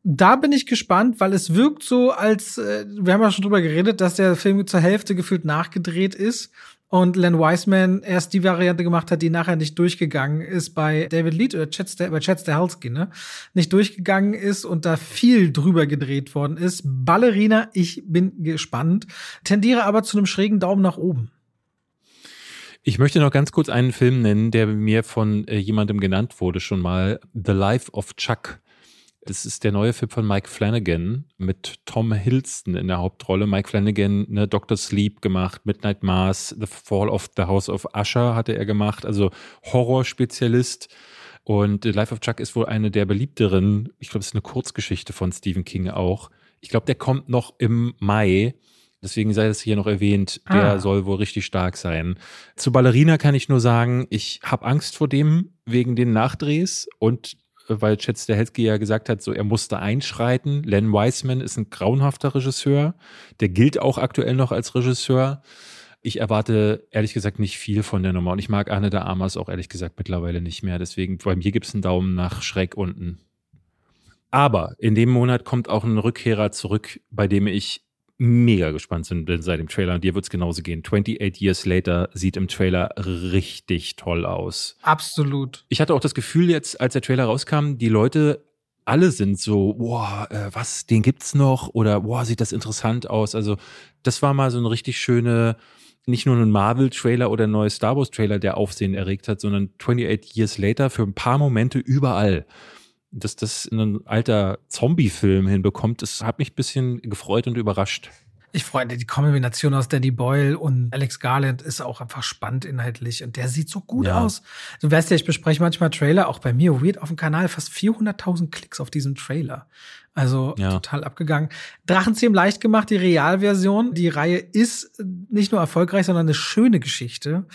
da bin ich gespannt, weil es wirkt so, als, äh, wir haben ja schon drüber geredet, dass der Film zur Hälfte gefühlt nachgedreht ist und Len Wiseman erst die Variante gemacht hat, die nachher nicht durchgegangen ist bei David Leitch oder Chad, bei Chad Stahelski, ne? Nicht durchgegangen ist und da viel drüber gedreht worden ist. Ballerina, ich bin gespannt, tendiere aber zu einem schrägen Daumen nach oben. Ich möchte noch ganz kurz einen Film nennen, der mir von äh, jemandem genannt wurde schon mal. The Life of Chuck. Das ist der neue Film von Mike Flanagan mit Tom Hiddleston in der Hauptrolle. Mike Flanagan, ne, Doctor Sleep gemacht, Midnight Mass, The Fall of the House of Usher hatte er gemacht, also Horrorspezialist. Und The Life of Chuck ist wohl eine der beliebteren, ich glaube, es ist eine Kurzgeschichte von Stephen King auch. Ich glaube, der kommt noch im Mai. Deswegen sei das hier noch erwähnt, der ah. soll wohl richtig stark sein. Zu Ballerina kann ich nur sagen, ich habe Angst vor dem wegen den Nachdrehs und weil Chad Stahelski ja gesagt hat, so er musste einschreiten. Len Wiseman ist ein grauenhafter Regisseur. Der gilt auch aktuell noch als Regisseur. Ich erwarte ehrlich gesagt nicht viel von der Nummer und ich mag Ana de Armas auch ehrlich gesagt mittlerweile nicht mehr. Deswegen, bei mir gibt es einen Daumen nach schräg unten. Aber in dem Monat kommt auch ein Rückkehrer zurück, bei dem ich mega gespannt sind seit dem Trailer und dir wird es genauso gehen. twenty-eight Years Later sieht im Trailer richtig toll aus. Absolut. Ich hatte auch das Gefühl jetzt, als der Trailer rauskam, die Leute alle sind so, boah, äh, was, den gibt's noch? Oder boah, sieht das interessant aus. Also das war mal so eine richtig schöne, nicht nur ein Marvel-Trailer oder ein neuer Star Wars-Trailer, der Aufsehen erregt hat, sondern twenty-eight Years Later für ein paar Momente überall. Dass das ein alter Zombie-Film hinbekommt, das hat mich ein bisschen gefreut und überrascht. Ich freue mich, die Kombination aus Danny Boyle und Alex Garland ist auch einfach spannend inhaltlich und der sieht so gut ja. aus. Du weißt ja, ich bespreche manchmal Trailer, auch bei mir, Weird auf dem Kanal, fast vierhunderttausend Klicks auf diesen Trailer. Also ja. total abgegangen. Drachenzähmen leicht gemacht, die Realversion. Die Reihe ist nicht nur erfolgreich, sondern eine schöne Geschichte.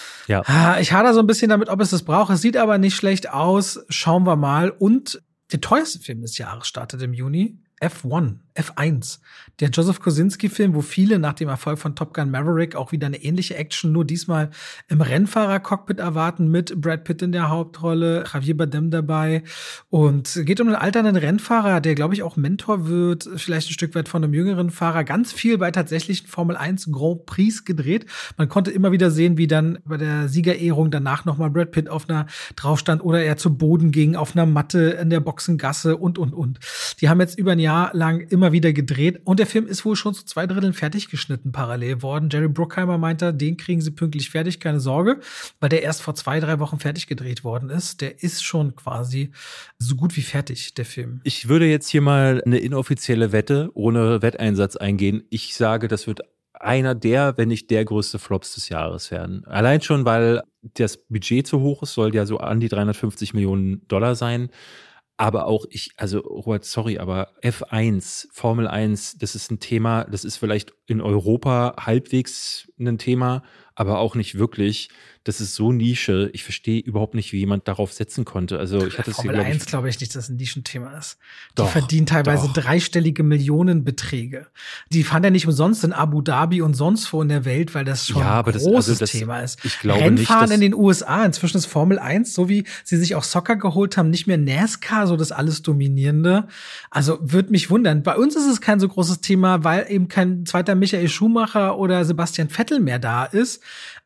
Ja. Ich hadere so ein bisschen damit, ob es das braucht. Es sieht aber nicht schlecht aus. Schauen wir mal. Und der teuerste Film des Jahres startet im Juni. F eins, F eins. Der Joseph Kosinski-Film, wo viele nach dem Erfolg von Top Gun Maverick auch wieder eine ähnliche Action, nur diesmal im Rennfahrer-Cockpit erwarten, mit Brad Pitt in der Hauptrolle, Javier Bardem dabei. Und geht um einen alternden Rennfahrer, der, glaube ich, auch Mentor wird, vielleicht ein Stück weit von einem jüngeren Fahrer. Ganz viel bei tatsächlichen Formel eins Grand Prix gedreht. Man konnte immer wieder sehen, wie dann bei der Siegerehrung danach nochmal Brad Pitt auf einer drauf stand oder er zu Boden ging, auf einer Matte in der Boxengasse und, und, und. Die haben jetzt über ein Jahr lang immer wieder gedreht und der Film ist wohl schon zu zwei Dritteln fertig geschnitten parallel worden. Jerry Bruckheimer meinte, den kriegen sie pünktlich fertig, keine Sorge, weil der erst vor zwei, drei Wochen fertig gedreht worden ist. Der ist schon quasi so gut wie fertig, der Film. Ich würde jetzt hier mal eine inoffizielle Wette ohne Wetteinsatz eingehen. Ich sage, das wird einer der, wenn nicht der größte Flops des Jahres werden. Allein schon, weil das Budget zu hoch ist, soll ja so an die dreihundertfünfzig Millionen Dollar sein. Aber auch ich, also Robert, sorry, aber F eins, Formel eins, das ist ein Thema, das ist vielleicht in Europa halbwegs ein Thema, aber auch nicht wirklich. Das ist so Nische. Ich verstehe überhaupt nicht, wie jemand darauf setzen konnte. Also ich hatte es hier, Formel glaube ich, eins glaube ich nicht, dass es ein Nischenthema ist. Die doch, verdienen teilweise doch. dreistellige Millionenbeträge. Die fahren ja nicht umsonst in Abu Dhabi und sonst wo in der Welt, weil das schon ja, ein großes das, also das, Thema ist. Ich glaube Rennfahren nicht, in den U S A, inzwischen ist Formel eins, so wie sie sich auch Soccer geholt haben, nicht mehr NASCAR, so das alles Dominierende. Also würde mich wundern. Bei uns ist es kein so großes Thema, weil eben kein zweiter Michael Schumacher oder Sebastian Vettel mehr da ist.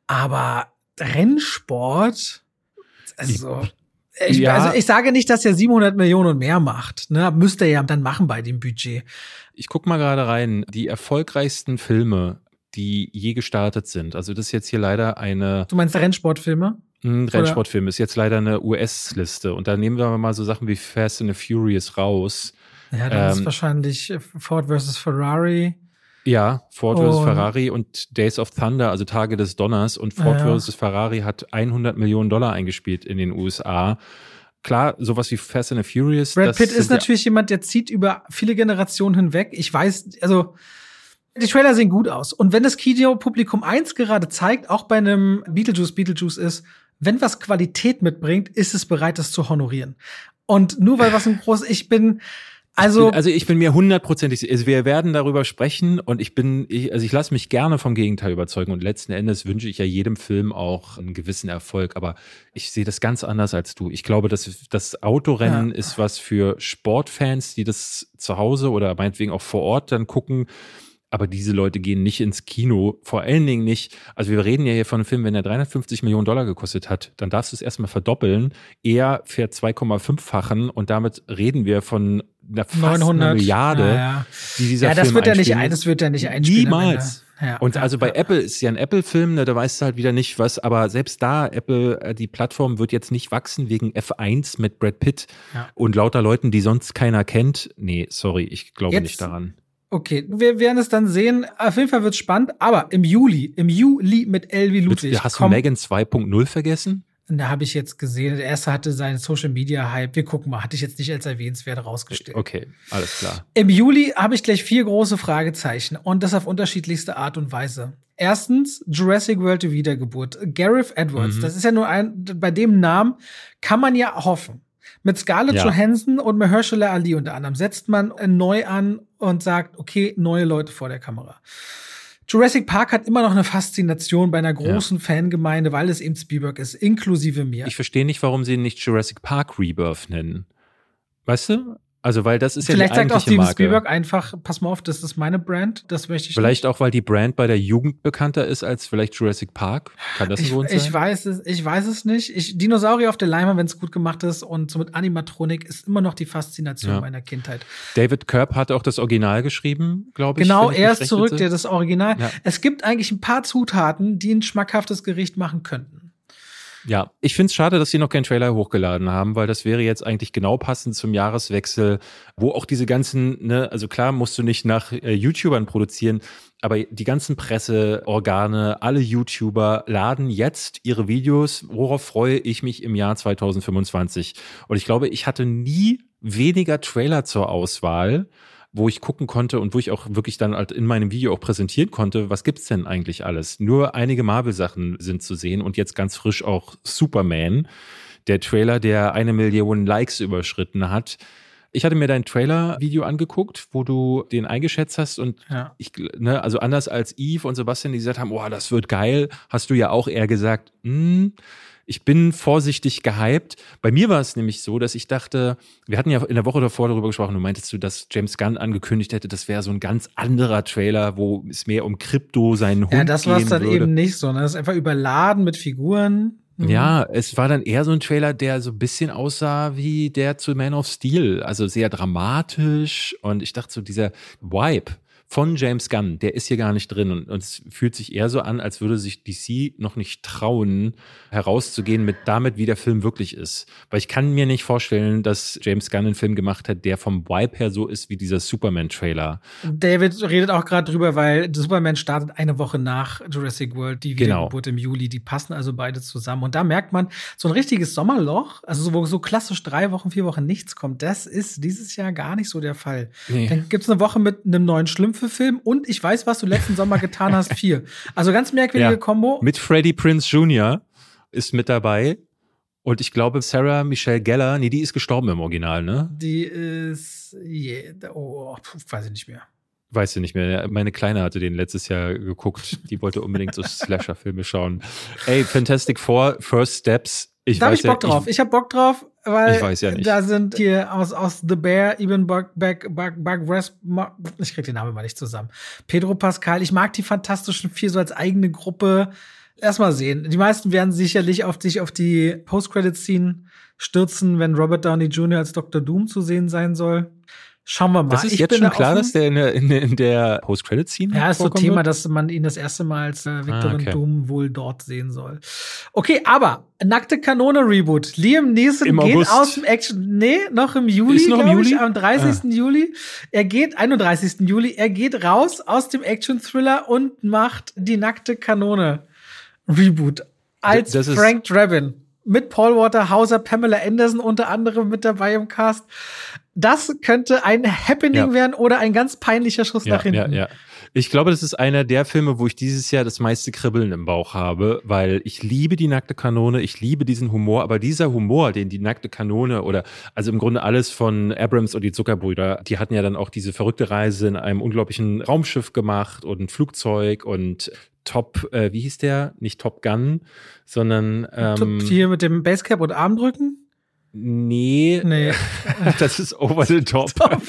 Aber Rennsport, also ich, ja. also ich sage nicht, dass er siebenhundert Millionen und mehr macht. Ne? Müsste er ja dann machen bei dem Budget. Ich guck mal gerade rein. Die erfolgreichsten Filme, die je gestartet sind. Also das ist jetzt hier leider eine... Du meinst Rennsportfilme? Ein Rennsportfilm ist jetzt leider eine U S-Liste. Und da nehmen wir mal so Sachen wie Fast and the Furious raus. Ja, das ähm, ist wahrscheinlich Ford versus Ferrari. Ja, Ford versus Ferrari und Days of Thunder, also Tage des Donners. Und Ford ja. versus Ferrari hat hundert Millionen Dollar eingespielt in den U S A. Klar, sowas wie Fast and the Furious. Brad Pitt ist natürlich jemand, der zieht über viele Generationen hinweg. Ich weiß, also die Trailer sehen gut aus. Und wenn das Kinopublikum eins gerade zeigt, auch bei einem Beetlejuice, Beetlejuice ist, wenn was Qualität mitbringt, ist es bereit, das zu honorieren. Und nur weil was ein großes, ich bin Also, also ich bin mir hundertprozentig, also wir werden darüber sprechen und ich bin, ich, also ich lasse mich gerne vom Gegenteil überzeugen und letzten Endes wünsche ich ja jedem Film auch einen gewissen Erfolg, aber ich sehe das ganz anders als du. Ich glaube, dass das Autorennen ja. ist was für Sportfans, die das zu Hause oder meinetwegen auch vor Ort dann gucken. Aber diese Leute gehen nicht ins Kino, vor allen Dingen nicht, also wir reden ja hier von einem Film, wenn der dreihundertfünfzig Millionen Dollar gekostet hat, dann darfst du es erstmal verdoppeln, er fährt zwei Komma fünf-fachen und damit reden wir von einer fast neunhundert einer Milliarde, ja, ja. die dieser ja, das Film wird ja nicht, einspielen. das wird ja nicht einspielen. Niemals. Ja, und ja, also bei ja. Apple ist ja ein Apple-Film, ne, da weißt du halt wieder nicht was, aber selbst da, Apple, die Plattform wird jetzt nicht wachsen wegen F eins mit Brad Pitt ja. und lauter Leuten, die sonst keiner kennt. Nee, sorry, ich glaube jetzt, nicht daran. Okay, wir werden es dann sehen. Auf jeden Fall wird's spannend. Aber im Juli, im Juli mit L wie Ludwig. Hast du Megan zwei Punkt null vergessen? Da habe ich jetzt gesehen, der erste hatte seinen Social-Media-Hype. Wir gucken mal, hatte ich jetzt nicht als erwähnenswert rausgestellt. Okay, alles klar. Im Juli habe ich gleich vier große Fragezeichen und das auf unterschiedlichste Art und Weise. Erstens, Jurassic World die Wiedergeburt. Gareth Edwards, mhm. das ist ja nur ein, bei dem Namen kann man ja hoffen. Mit Scarlett ja. Johansson und Mahershala Ali unter anderem setzt man neu an und sagt, okay, neue Leute vor der Kamera. Jurassic Park hat immer noch eine Faszination bei einer großen ja. Fangemeinde, weil es eben Spielberg ist, inklusive mir. Ich verstehe nicht, warum sie ihn nicht Jurassic Park Rebirth nennen. Weißt du? Also, weil das ist Vielleicht ja die sagt auch Steven Marke. Spielberg einfach, pass mal auf, das ist meine Brand, das möchte ich Vielleicht nicht. auch, weil die Brand bei der Jugend bekannter ist als vielleicht Jurassic Park. Kann das ein ich, Grund sein? Ich weiß es, ich weiß es nicht. Ich, Dinosaurier auf der Leinwand, wenn es gut gemacht ist und so mit Animatronik, ist immer noch die Faszination ja. meiner Kindheit. David Koepp hat auch das Original geschrieben, glaube ich. Genau, er ist zurück, der das Original. Ja. Es gibt eigentlich ein paar Zutaten, die ein schmackhaftes Gericht machen könnten. Ja, ich find's schade, dass sie noch keinen Trailer hochgeladen haben, weil das wäre jetzt eigentlich genau passend zum Jahreswechsel, wo auch diese ganzen, ne, also klar musst du nicht nach äh, YouTubern produzieren, aber die ganzen Presseorgane, alle YouTuber laden jetzt ihre Videos, worauf freue ich mich im Jahr zwanzig fünfundzwanzig. Und ich glaube, ich hatte nie weniger Trailer zur Auswahl, wo ich gucken konnte und wo ich auch wirklich dann halt in meinem Video auch präsentieren konnte, was gibt's denn eigentlich alles? Nur einige Marvel-Sachen sind zu sehen und jetzt ganz frisch auch Superman, der Trailer, der eine Million Likes überschritten hat. Ich hatte mir dein Trailer-Video angeguckt, wo du den eingeschätzt hast und ja. ich, ne, also anders als Yves und Sebastian, die gesagt haben, oh, das wird geil, hast du ja auch eher gesagt, hm, ich bin vorsichtig gehypt. Bei mir war es nämlich so, dass ich dachte, wir hatten ja in der Woche davor darüber gesprochen, du meintest du, dass James Gunn angekündigt hätte, das wäre so ein ganz anderer Trailer, wo es mehr um Krypto, seinen Hund gehen würde. Ja, das war es dann würde. eben nicht so. Ne? Das ist einfach überladen mit Figuren. Mhm. Ja, es war dann eher so ein Trailer, der so ein bisschen aussah wie der zu Man of Steel. Also sehr dramatisch und ich dachte so, dieser Vibe von James Gunn, der ist hier gar nicht drin und, und es fühlt sich eher so an, als würde sich D C noch nicht trauen, herauszugehen mit damit, wie der Film wirklich ist. Weil ich kann mir nicht vorstellen, dass James Gunn einen Film gemacht hat, der vom Vibe her so ist wie dieser Superman-Trailer. David redet auch gerade drüber, weil Superman startet eine Woche nach Jurassic World, die Wiedergeburt genau. im Juli, die passen also beide zusammen. Und da merkt man, so ein richtiges Sommerloch, also so, wo so klassisch drei Wochen, vier Wochen nichts kommt, das ist dieses Jahr gar nicht so der Fall. Nee. Dann gibt's eine Woche mit einem neuen Schlimm für Film und ich weiß, was du letzten Sommer getan hast, vier. Also ganz merkwürdige ja. Kombo. Mit Freddie Prinze Junior ist mit dabei und ich glaube Sarah Michelle Gellar, nee, die ist gestorben im Original, ne? Die ist, yeah, oh, weiß ich nicht mehr. Weißt du nicht mehr. Meine Kleine hatte den letztes Jahr geguckt. Die wollte unbedingt so Slasher-Filme schauen. Ey, Fantastic Four, First Steps. Ich da hab weiß ich Bock ja, drauf. Ich, ich hab Bock drauf, weil ich weiß ja nicht. Da sind hier aus, aus The Bear, Eben Buck, Buck, Buck, Buck, ich krieg den Namen mal nicht zusammen. Pedro Pascal. Ich mag die Fantastischen Vier so als eigene Gruppe. Erstmal sehen. Die meisten werden sicherlich auf dich auf die Post-Credit-Scene stürzen, wenn Robert Downey Junior als Doktor Doom zu sehen sein soll. Schauen wir mal. Das ist ich jetzt bin schon da klar, offen. dass der in der, in der, in der Post-Credit-Scene Ja, ist so Thema, wird? dass man ihn das erste Mal als äh, Victor ah, okay. Doom wohl dort sehen soll. Okay, aber Nackte Kanone Reboot. Liam Neeson Im geht August. aus dem Action. Nee, noch im Juli, Ist noch im glaube ich, Juli? am dreißigsten Ah. Juli. Er geht, einunddreißigsten Juli, er geht raus aus dem Action-Thriller und macht die Nackte Kanone Reboot. Als Das ist- Frank Drabin. mit Paul Walter Hauser, Pamela Anderson unter anderem mit dabei im Cast. Das könnte ein Happening ja. werden oder ein ganz peinlicher Schuss ja, nach hinten. Ja, ja. Ich glaube, das ist einer der Filme, wo ich dieses Jahr das meiste Kribbeln im Bauch habe, weil ich liebe die nackte Kanone, ich liebe diesen Humor, aber dieser Humor, den die nackte Kanone oder also im Grunde alles von Abrams und die Zuckerbrüder, die hatten ja dann auch diese verrückte Reise in einem unglaublichen Raumschiff gemacht und ein Flugzeug und Top, äh, wie hieß der? Nicht Top Gun, sondern ähm, hier mit dem Basecap und Armdrücken? Nee, nee. Das ist over the top. top.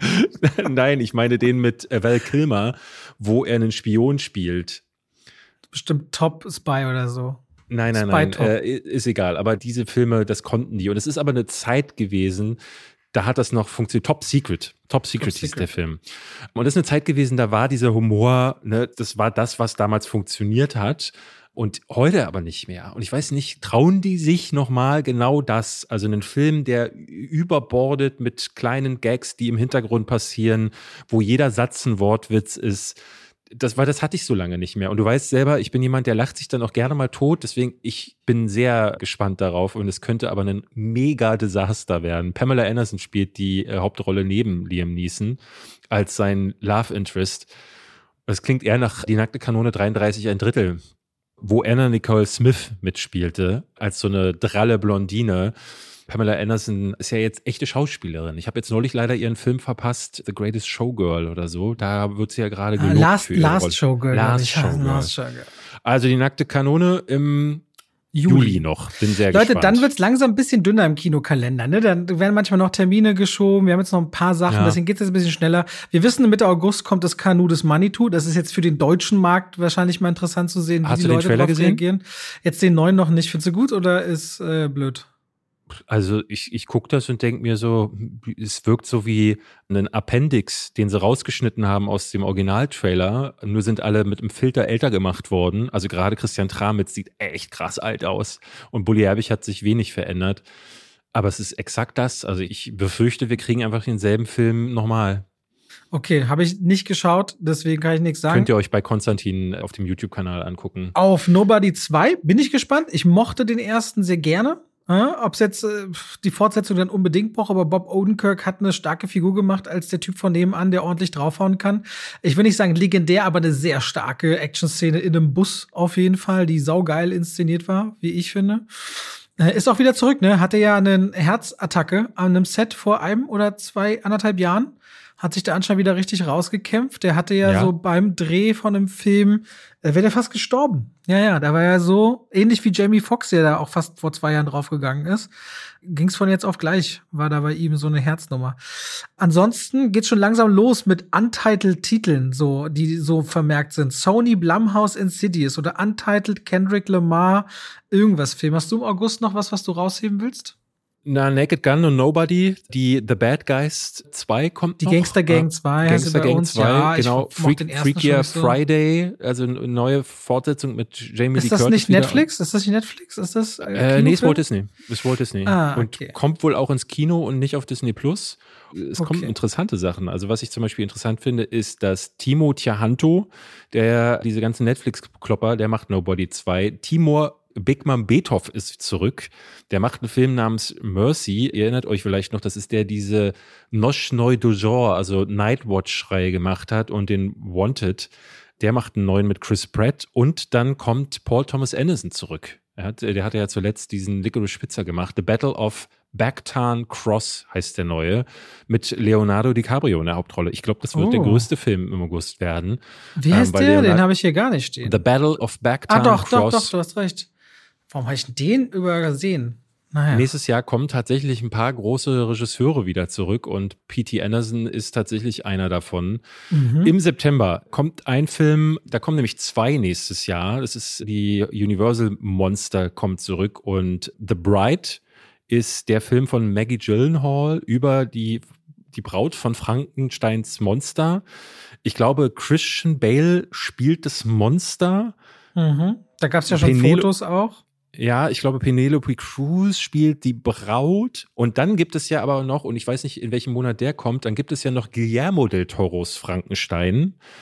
Nein, ich meine den mit Val Kilmer, wo er einen Spion spielt. Bestimmt Top Spy oder so. Nein, nein, nein, äh, ist egal. Aber diese Filme, das konnten die. Und es ist aber eine Zeit gewesen, da hat das noch funktioniert. Top Secret. Top Secret Top hieß Secret. Der Film. Und das ist eine Zeit gewesen, da war dieser Humor, ne, das war das, was damals funktioniert hat. Und heute aber nicht mehr. Und ich weiß nicht, trauen die sich nochmal genau das? Also einen Film, der überbordet mit kleinen Gags, die im Hintergrund passieren, wo jeder Satz ein Wortwitz ist. Das war, das hatte ich so lange nicht mehr. Und du weißt selber, ich bin jemand, der lacht sich dann auch gerne mal tot. Deswegen, ich bin sehr gespannt darauf. Und es könnte aber ein mega Desaster werden. Pamela Anderson spielt die äh, Hauptrolle neben Liam Neeson als sein Love Interest. Das klingt eher nach Die nackte Kanone dreiunddreißig ein Drittel, wo Anna Nicole Smith mitspielte, als so eine dralle Blondine. Pamela Anderson ist ja jetzt echte Schauspielerin. Ich habe jetzt neulich leider ihren Film verpasst, The Greatest Showgirl oder so. Da wird sie ja gerade gelobt. Last, für ihre Last Rolle. Showgirl. Last Showgirl. Last Showgirl. Also die nackte Kanone im Juli, Juli noch. Bin sehr Leute, gespannt. Dann wird's langsam ein bisschen dünner im Kinokalender. Ne? Dann werden manchmal noch Termine geschoben. Wir haben jetzt noch ein paar Sachen, ja. Deswegen geht's jetzt ein bisschen schneller. Wir wissen, Mitte August kommt das Kanu des Manitou. Das ist jetzt für den deutschen Markt wahrscheinlich mal interessant zu sehen, wie Hast die du den Leute Trailer darauf gesehen? reagieren. Jetzt den neuen noch nicht. Findest du gut oder ist äh, blöd? Also ich, ich gucke das und denke mir so, es wirkt so wie ein Appendix, den sie rausgeschnitten haben aus dem Originaltrailer. Nur sind alle mit einem Filter älter gemacht worden. Also gerade Christian Tramitz sieht echt krass alt aus. Und Bully Herbig hat sich wenig verändert. Aber es ist exakt das. Also ich befürchte, wir kriegen einfach denselben Film nochmal. Okay, habe ich nicht geschaut, deswegen kann ich nichts sagen. Könnt ihr euch bei Konstantin auf dem YouTube-Kanal angucken. Auf Nobody zwei bin ich gespannt. Ich mochte den ersten sehr gerne. Ja, ob es jetzt äh, die Fortsetzung dann unbedingt braucht, aber Bob Odenkirk hat eine starke Figur gemacht als der Typ von nebenan, der ordentlich draufhauen kann. Ich will nicht sagen legendär, aber eine sehr starke Action-Szene in einem Bus auf jeden Fall, die saugeil inszeniert war, wie ich finde. Äh, ist auch wieder zurück, ne? Hatte ja eine Herzattacke an einem Set vor einem oder zwei, anderthalb Jahren. Hat sich der anscheinend wieder richtig rausgekämpft. Der hatte ja, ja. so beim Dreh von einem Film, äh, wäre der fast gestorben. Ja, ja, da war ja so, ähnlich wie Jamie Foxx, der da auch fast vor zwei Jahren draufgegangen ist, ging's von jetzt auf gleich, war da bei ihm so eine Herznummer. Ansonsten geht's schon langsam los mit Untitled-Titeln, so, die so vermerkt sind. Sony, Blumhouse, Insidious oder Untitled, Kendrick Lamar, irgendwas Film. Hast du im August noch was, was du rausheben willst? Na, Naked Gun und Nobody, die The Bad Guys zwei kommt die noch. Die Gangster Gang zwei heißt Gangster bei Gang uns. zwei, ja, genau. Freak, Freakier so. Friday, also eine neue Fortsetzung mit Jamie Lee Curtis. Ist das nicht Netflix? Ist das nicht Netflix? Ist das äh, äh, Nee, ist Walt Disney. Ist Walt Disney. Ah, okay. Und kommt wohl auch ins Kino und nicht auf Disney Plus. Es okay. kommen interessante Sachen. Also was ich zum Beispiel interessant finde, ist, dass Timo Tjahanto, der diese ganzen Netflix-Klopper, der macht Nobody zwei. Timur Bigman Beethoff ist zurück. Der macht einen Film namens Mercy. Ihr erinnert euch vielleicht noch, das ist der diese Noche Neu du Genre, also Nightwatch-Reihe gemacht hat und den Wanted. Der macht einen neuen mit Chris Pratt und dann kommt Paul Thomas Anderson zurück. Er hat, der hatte ja zuletzt diesen Licorice Pizza gemacht. The Battle of Bactan Cross heißt der neue, mit Leonardo DiCaprio in der Hauptrolle. Ich glaube, das wird oh. der größte Film im August werden. Wie heißt ähm, der? Leonardo- den habe ich hier gar nicht stehen. The Battle of Bactan ah, doch, Cross. Ah, doch, doch, du hast recht. Warum habe ich den übersehen? Naja. Nächstes Jahr kommen tatsächlich ein paar große Regisseure wieder zurück und P T Anderson ist tatsächlich einer davon. Mhm. Im September kommt ein Film, da kommen nämlich zwei nächstes Jahr. Das ist die Universal Monster kommt zurück und The Bride ist der Film von Maggie Gyllenhaal über die, die Braut von Frankensteins Monster. Ich glaube, Christian Bale spielt das Monster. Mhm. Da gab es ja schon Penelo- Fotos auch. Ja, ich glaube, Penelope Cruz spielt die Braut. Und dann gibt es ja aber noch, und ich weiß nicht, in welchem Monat der kommt, dann gibt es ja noch Guillermo del Toros Frankenstein,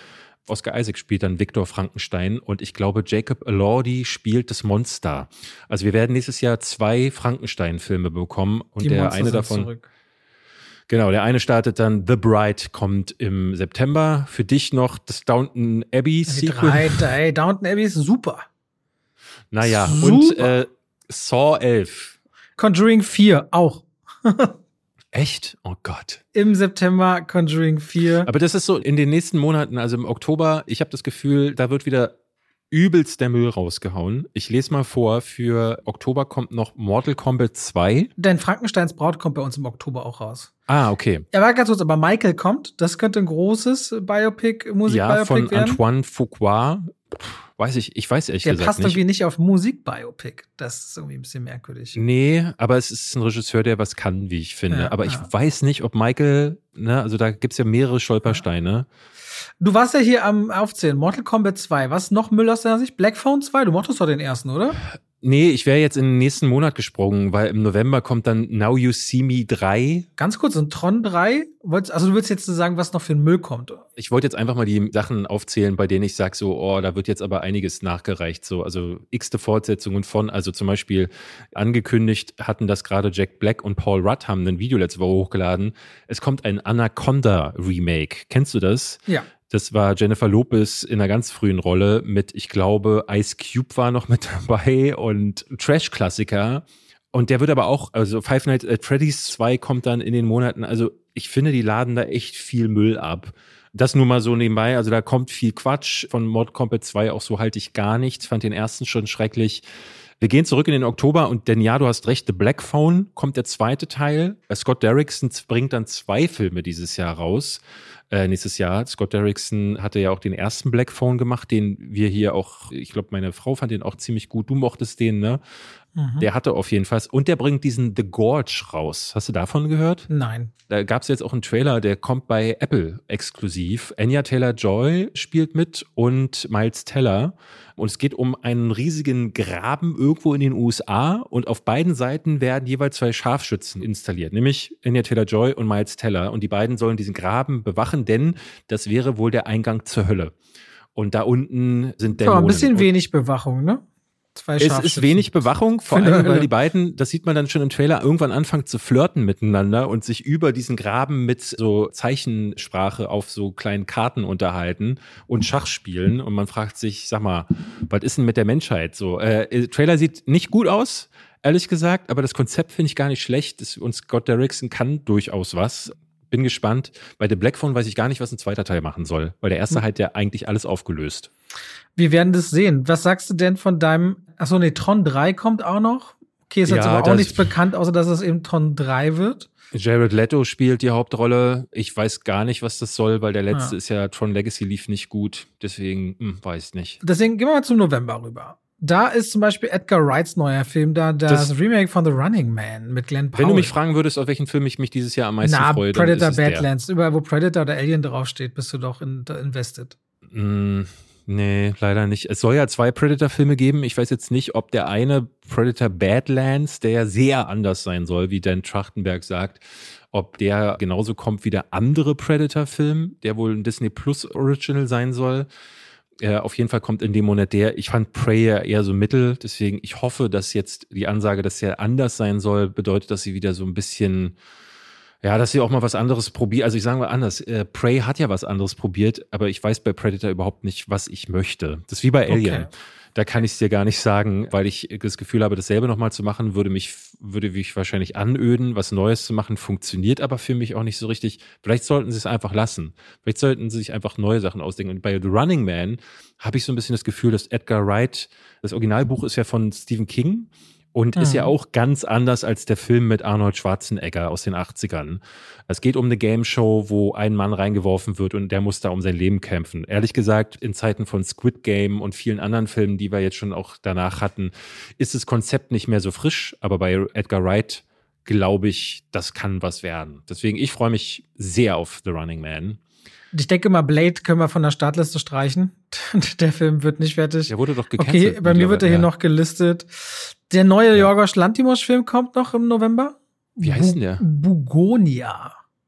Oscar Isaac spielt dann Victor Frankenstein und ich glaube, Jacob Elordi spielt das Monster. Also wir werden nächstes Jahr zwei Frankenstein-Filme bekommen und Die der Monster eine sind davon. Zurück. Genau, der eine startet dann The Bride, kommt im September. Für dich noch das Downton Abbey Sequel. Ey, Downton Abbey ist super. Naja, super. und äh, Saw elf. Conjuring vier auch. Echt? Oh Gott. Im September Conjuring vier. Aber das ist so in den nächsten Monaten, also im Oktober, ich habe das Gefühl, da wird wieder übelst der Müll rausgehauen. Ich lese mal vor, für Oktober kommt noch Mortal Kombat zwei. Denn Frankensteins Braut kommt bei uns im Oktober auch raus. Ah, okay. Ja, war ganz kurz, aber Michael kommt. Das könnte ein großes Biopic, Musik-Biopic ja, von werden. Antoine Fuqua. Weiß ich, ich weiß ehrlich Der gesagt passt nicht. irgendwie nicht auf Musik-Biopic. Das ist irgendwie ein bisschen merkwürdig. Nee, aber es ist ein Regisseur, der was kann, wie ich finde. Ja, aber ich ja. weiß nicht, ob Michael, ne, also da gibt's ja mehrere Stolpersteine. Du warst ja hier am Aufzählen. Mortal Kombat zwei. Was noch Müll aus deiner Sicht? Black Phone zwei? Du mochtest doch den ersten, oder? Nee, ich wäre jetzt in den nächsten Monat gesprungen, weil im November kommt dann Now You See Me drei. Ganz kurz, und Tron drei? Wolltest- Also du willst jetzt sagen, was noch für ein Müll kommt? Ich wollte jetzt einfach mal die Sachen aufzählen, bei denen ich sage so, oh, da wird jetzt aber einiges nachgereicht. So, also x-te Fortsetzungen von, also zum Beispiel angekündigt hatten das gerade Jack Black und Paul Rudd haben ein Video letzte Woche hochgeladen. Es kommt ein Anaconda-Remake. Kennst du das? Ja. Das war Jennifer Lopez in einer ganz frühen Rolle mit, ich glaube, Ice Cube war noch mit dabei und Trash-Klassiker. Und der wird aber auch, also Five Nights at Freddy's zwei kommt dann in den Monaten. Also ich finde, die laden da echt viel Müll ab. Das nur mal so nebenbei. Also da kommt viel Quatsch. Von Mortal Kombat zwei auch so halte ich gar nichts. Fand den ersten schon schrecklich. Wir gehen zurück in den Oktober und denn ja, du hast recht, The Black Phone kommt der zweite Teil. Scott Derrickson bringt dann zwei Filme dieses Jahr raus. Äh, nächstes Jahr. Scott Derrickson hatte ja auch den ersten Black Phone gemacht, den wir hier auch, ich glaube, meine Frau fand den auch ziemlich gut. Du mochtest den, ne? Mhm. Der hatte auf jeden Fall. Und der bringt diesen The Gorge raus. Hast du davon gehört? Nein. Da gab es jetzt auch einen Trailer, der kommt bei Apple exklusiv. Anya Taylor-Joy spielt mit und Miles Teller. Und es geht um einen riesigen Graben irgendwo in den U S A. Und auf beiden Seiten werden jeweils zwei Scharfschützen installiert, nämlich Anya Taylor-Joy und Miles Teller. Und die beiden sollen diesen Graben bewachen, denn das wäre wohl der Eingang zur Hölle. Und da unten sind Dämonen. Aber ein bisschen wenig Bewachung, ne? Zwei Es ist wenig Bewachung, vor allem, weil die beiden, das sieht man dann schon im Trailer, irgendwann anfangen zu flirten miteinander und sich über diesen Graben mit so Zeichensprache auf so kleinen Karten unterhalten und Schach spielen. Und man fragt sich, sag mal, was ist denn mit der Menschheit so? Äh, Trailer sieht nicht gut aus, ehrlich gesagt, aber das Konzept finde ich gar nicht schlecht. Das, und Scott Derrickson kann durchaus was. Bin gespannt. Bei The Black Phone weiß ich gar nicht, was ein zweiter Teil machen soll, weil der erste hm. hat ja eigentlich alles aufgelöst. Wir werden das sehen. Was sagst du denn von deinem, achso, nee, Tron drei kommt auch noch? Okay, ist jetzt Ja, aber auch nichts bekannt, außer dass es eben Tron drei wird. Jared Leto spielt die Hauptrolle. Ich weiß gar nicht, was das soll, weil der letzte Ja. ist ja, Tron Legacy lief nicht gut. Deswegen, hm, weiß ich nicht. Deswegen gehen wir mal zum November rüber. Da ist zum Beispiel Edgar Wrights neuer Film, da das, Das- Remake von The Running Man mit Glenn Powell. Wenn du mich fragen würdest, auf welchen Film ich mich dieses Jahr am meisten Na, freue, dann Predator ist es der. Badlands. Überall, wo Predator oder Alien draufsteht, bist du doch in, invested. Mm, nee, leider nicht. Es soll ja zwei Predator-Filme geben. Ich weiß jetzt nicht, ob der eine Predator Badlands, der ja sehr anders sein soll, wie Dan Trachtenberg sagt, ob der genauso kommt wie der andere Predator-Film, der wohl ein Disney Plus Original sein soll. Äh, auf jeden Fall kommt in dem Monat der. Ich fand Prey ja eher so mittel, deswegen ich hoffe, dass jetzt die Ansage, dass der anders sein soll, bedeutet, dass sie wieder so ein bisschen, ja, dass sie auch mal was anderes probieren. Also ich sage mal anders, äh, Prey hat ja was anderes probiert, aber ich weiß bei Predator überhaupt nicht, was ich möchte. Das ist wie bei Alien. Okay. Da kann ich es dir gar nicht sagen, weil ich das Gefühl habe, dasselbe nochmal zu machen, würde mich, würde mich wahrscheinlich anöden. Was Neues zu machen, funktioniert aber für mich auch nicht so richtig. Vielleicht sollten sie es einfach lassen. Vielleicht sollten sie sich einfach neue Sachen ausdenken. Und bei The Running Man habe ich so ein bisschen das Gefühl, dass Edgar Wright, das Originalbuch ist ja von Stephen King und Mhm. ist ja auch ganz anders als der Film mit Arnold Schwarzenegger aus den achtzigern. Es geht um eine Game-Show, wo ein Mann reingeworfen wird und der muss da um sein Leben kämpfen. Ehrlich gesagt, in Zeiten von Squid Game und vielen anderen Filmen, die wir jetzt schon auch danach hatten, ist das Konzept nicht mehr so frisch. Aber bei Edgar Wright glaube ich, das kann was werden. Deswegen, ich freue mich sehr auf The Running Man. Ich denke mal, Blade können wir von der Startliste streichen. Der Film wird nicht fertig. Der wurde doch gecancelt. Okay, bei mir wird er hier ja. noch gelistet. Der neue Ja. Yorgos Lanthimos-Film kommt noch im November. Wie heißt denn der? Bugonia.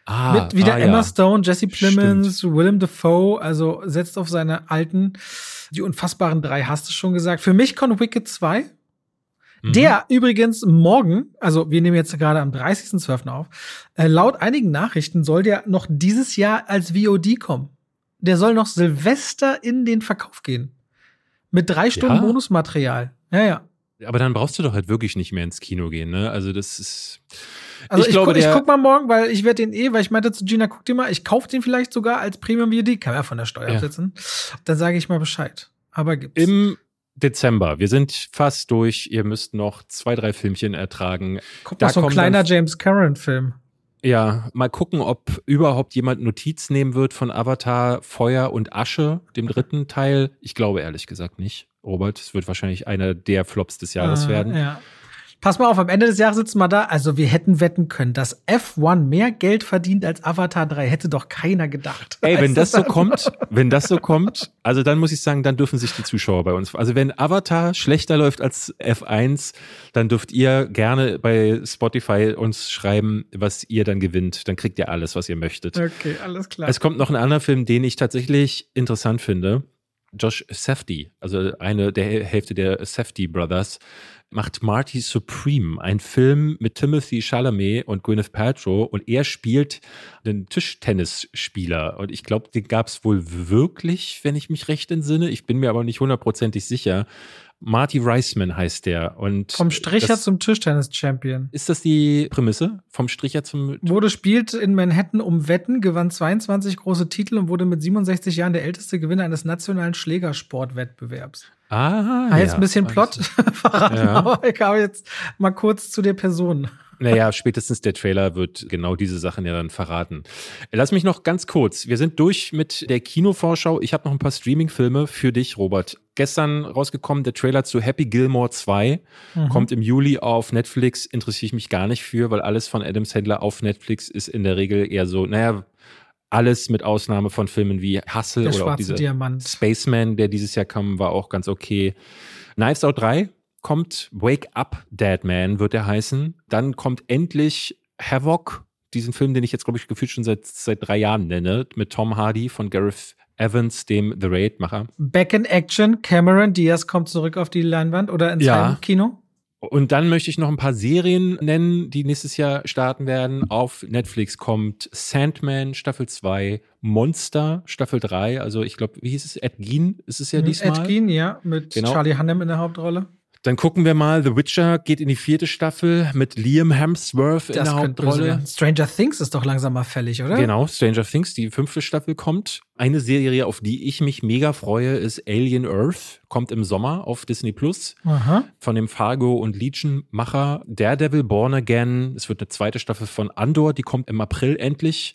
Ah, Mit wieder ah, Emma ja. Stone, Jesse Plemons, Stimmt. Willem Dafoe, also setzt auf seine alten, die unfassbaren drei, hast du schon gesagt. Für mich kommt Wicked zwei. Mhm. Der übrigens morgen, also wir nehmen jetzt gerade am dreißigsten zwölften auf, äh, laut einigen Nachrichten soll der noch dieses Jahr als V O D kommen. Der soll noch Silvester in den Verkauf gehen. Mit drei Stunden Ja? Bonusmaterial. Ja, ja. Aber dann brauchst du doch halt wirklich nicht mehr ins Kino gehen, ne? Also das ist. Also ich, ich glaube, gu ich der, guck mal morgen, weil ich werde den eh, weil ich meinte zu Gina, guck dir mal, ich kauf den vielleicht sogar als Premium V O D, kann man ja von der Steuer Ja. absetzen. Dann sage ich mal Bescheid. Aber gibt's. Im Dezember, wir sind fast durch, ihr müsst noch zwei, drei Filmchen ertragen. Kommt Da noch so ein kommen kleiner dann- James Cameron-Film. Ja, mal gucken, ob überhaupt jemand Notiz nehmen wird von Avatar Feuer und Asche, dem dritten Teil. Ich glaube ehrlich gesagt nicht, Robert. Es wird wahrscheinlich einer der Flops des Jahres Äh, werden. Ja. Pass mal auf, am Ende des Jahres sitzen wir da. Also wir hätten wetten können, dass F eins mehr Geld verdient als Avatar drei. Hätte doch keiner gedacht. Ey, wenn Weißt das du? so kommt, wenn das so kommt, also dann muss ich sagen, dann dürfen sich die Zuschauer bei uns, also wenn Avatar schlechter läuft als F eins, dann dürft ihr gerne bei Spotify uns schreiben, was ihr dann gewinnt. Dann kriegt ihr alles, was ihr möchtet. Okay, alles klar. Es kommt noch ein anderer Film, den ich tatsächlich interessant finde. Josh Safdie, also eine der Hälfte der Safdie Brothers, macht Marty Supreme, ein Film mit Timothy Chalamet und Gwyneth Paltrow, und er spielt einen Tischtennisspieler, und ich glaube, den gab es wohl wirklich, wenn ich mich recht entsinne. Ich bin mir aber nicht hundertprozentig sicher. Marty Reisman heißt der. Und Vom Stricher das, zum Tischtennis-Champion. ist das die Prämisse? Vom Stricher zum Wurde spielt in Manhattan um Wetten, gewann zweiundzwanzig große Titel und wurde mit siebenundsechzig Jahren der älteste Gewinner eines nationalen Schlägersportwettbewerbs. Ah, Ah, jetzt ja. ein bisschen Plot verraten, Ja. aber ich habe jetzt mal kurz zu der Person. Naja, spätestens der Trailer wird genau diese Sachen ja dann verraten. Lass mich noch ganz kurz. Wir sind durch mit der Kinovorschau. Ich habe noch ein paar Streaming-Filme für dich, Robert. Gestern rausgekommen, der Trailer zu Happy Gilmore zwei. Mhm. Kommt im Juli auf Netflix. Interessiere ich mich gar nicht für, weil alles von Adam Sandler auf Netflix ist in der Regel eher so, naja, alles mit Ausnahme von Filmen wie Hustle Der oder auch schwarze dieser Diamant. Spaceman, der dieses Jahr kam, war auch ganz okay. Knives Out drei kommt, Wake Up Dead Man wird der heißen. Dann kommt endlich Havoc, diesen Film, den ich jetzt, glaube ich, gefühlt schon seit, seit drei Jahren nenne, mit Tom Hardy von Gareth Evans, dem The Raid-Macher. Back in Action, Cameron Diaz kommt zurück auf die Leinwand oder ins Ja. Heimkino. Und dann möchte ich noch ein paar Serien nennen, die nächstes Jahr starten werden. Auf Netflix kommt Sandman Staffel zwei, Monster Staffel drei, also ich glaube, wie hieß es? Ed Gein ist es ja diesmal. Ed Gein, ja, mit Genau. Charlie Hunnam in der Hauptrolle. Dann gucken wir mal, The Witcher geht in die vierte Staffel mit Liam Hemsworth in Das der könnte böse Hauptrolle. werden. Stranger Things ist doch langsam mal fällig, oder? Genau, Stranger Things, die fünfte Staffel kommt. Eine Serie, auf die ich mich mega freue, ist Alien Earth, kommt im Sommer auf Disney Plus. Aha. Von dem Fargo und Legion-Macher. Daredevil Born Again. Es wird eine zweite Staffel von Andor, die kommt im April endlich.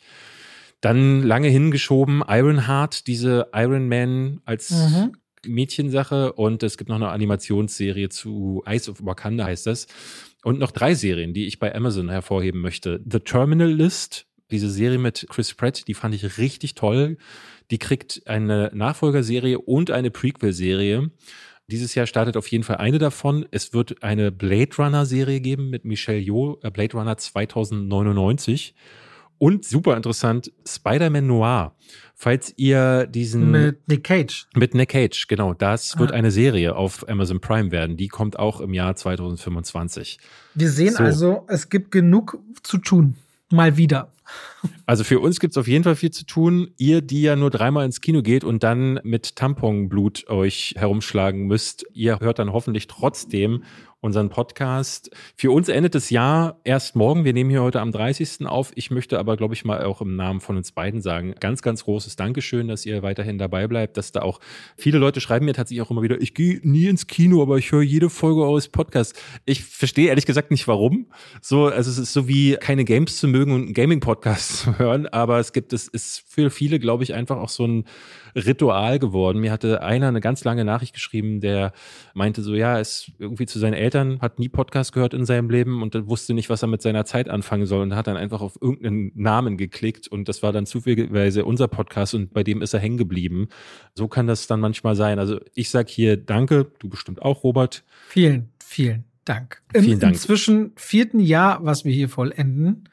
Dann lange hingeschoben Ironheart, diese Iron Man als Mhm. Mädchensache, und es gibt noch eine Animationsserie zu Eyes of Wakanda heißt das. Und noch drei Serien, die ich bei Amazon hervorheben möchte. The Terminal List, diese Serie mit Chris Pratt, die fand ich richtig toll. Die kriegt eine Nachfolgerserie und eine Prequel-Serie. Dieses Jahr startet auf jeden Fall eine davon. Es wird eine Blade Runner-Serie geben mit Michelle Yeoh, äh, Blade Runner zweitausendneunundneunzig. Und super interessant, Spider-Man Noir. Falls ihr diesen Mit Nick Cage. mit Nick Cage, genau. Das wird Ah. eine Serie auf Amazon Prime werden. Die kommt auch im Jahr zweitausendfünfundzwanzig. Wir sehen So. also, es gibt genug zu tun. Mal wieder. Also für uns gibt's auf jeden Fall viel zu tun. Ihr, die ja nur dreimal ins Kino geht und dann mit Tamponblut euch herumschlagen müsst, ihr hört dann hoffentlich trotzdem unseren Podcast. Für uns endet das Jahr erst morgen. Wir nehmen hier heute am dreißigsten auf. Ich möchte aber, glaube ich, mal auch im Namen von uns beiden sagen, ganz, ganz großes Dankeschön, dass ihr weiterhin dabei bleibt, dass da auch viele Leute schreiben mir tatsächlich auch immer wieder, ich gehe nie ins Kino, aber ich höre jede Folge aus Podcast. Ich verstehe ehrlich gesagt nicht, warum. So, also es ist so wie keine Games zu mögen und einen Gaming-Podcast zu hören, aber es gibt, es ist für viele, glaube ich, einfach auch so ein Ritual geworden. Mir hatte einer eine ganz lange Nachricht geschrieben, der meinte so, ja, er ist irgendwie zu seinen Eltern, hat nie Podcast gehört in seinem Leben und wusste nicht, was er mit seiner Zeit anfangen soll, und hat dann einfach auf irgendeinen Namen geklickt, und das war dann zufälligerweise unser Podcast, und bei dem ist er hängen geblieben. So kann das dann manchmal sein. Also ich sag hier danke, du bestimmt auch, Robert. Vielen, vielen Dank. Im Vielen Dank. inzwischen vierten Jahr, was wir hier vollenden. Ja,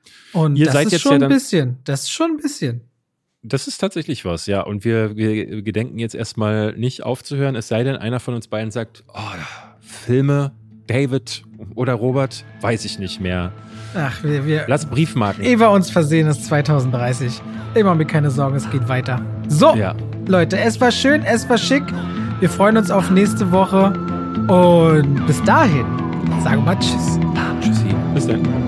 Und Ihr das seid ist jetzt schon ja dann, ein bisschen. Das ist schon ein bisschen. Das ist tatsächlich was, ja. Und wir, wir gedenken jetzt erstmal nicht aufzuhören, es sei denn, einer von uns beiden sagt, oh, Filme, David oder Robert, weiß ich nicht mehr. Ach, wir, wir. Lass Briefmarken. Ehe wir uns versehen, ist zwanzig dreißig. Immer mir keine Sorgen, es geht weiter. So, ja. Leute, es war schön, es war schick. Wir freuen uns auf nächste Woche. Und bis dahin, sagen wir mal Tschüss. Tschüssi. Bis dann.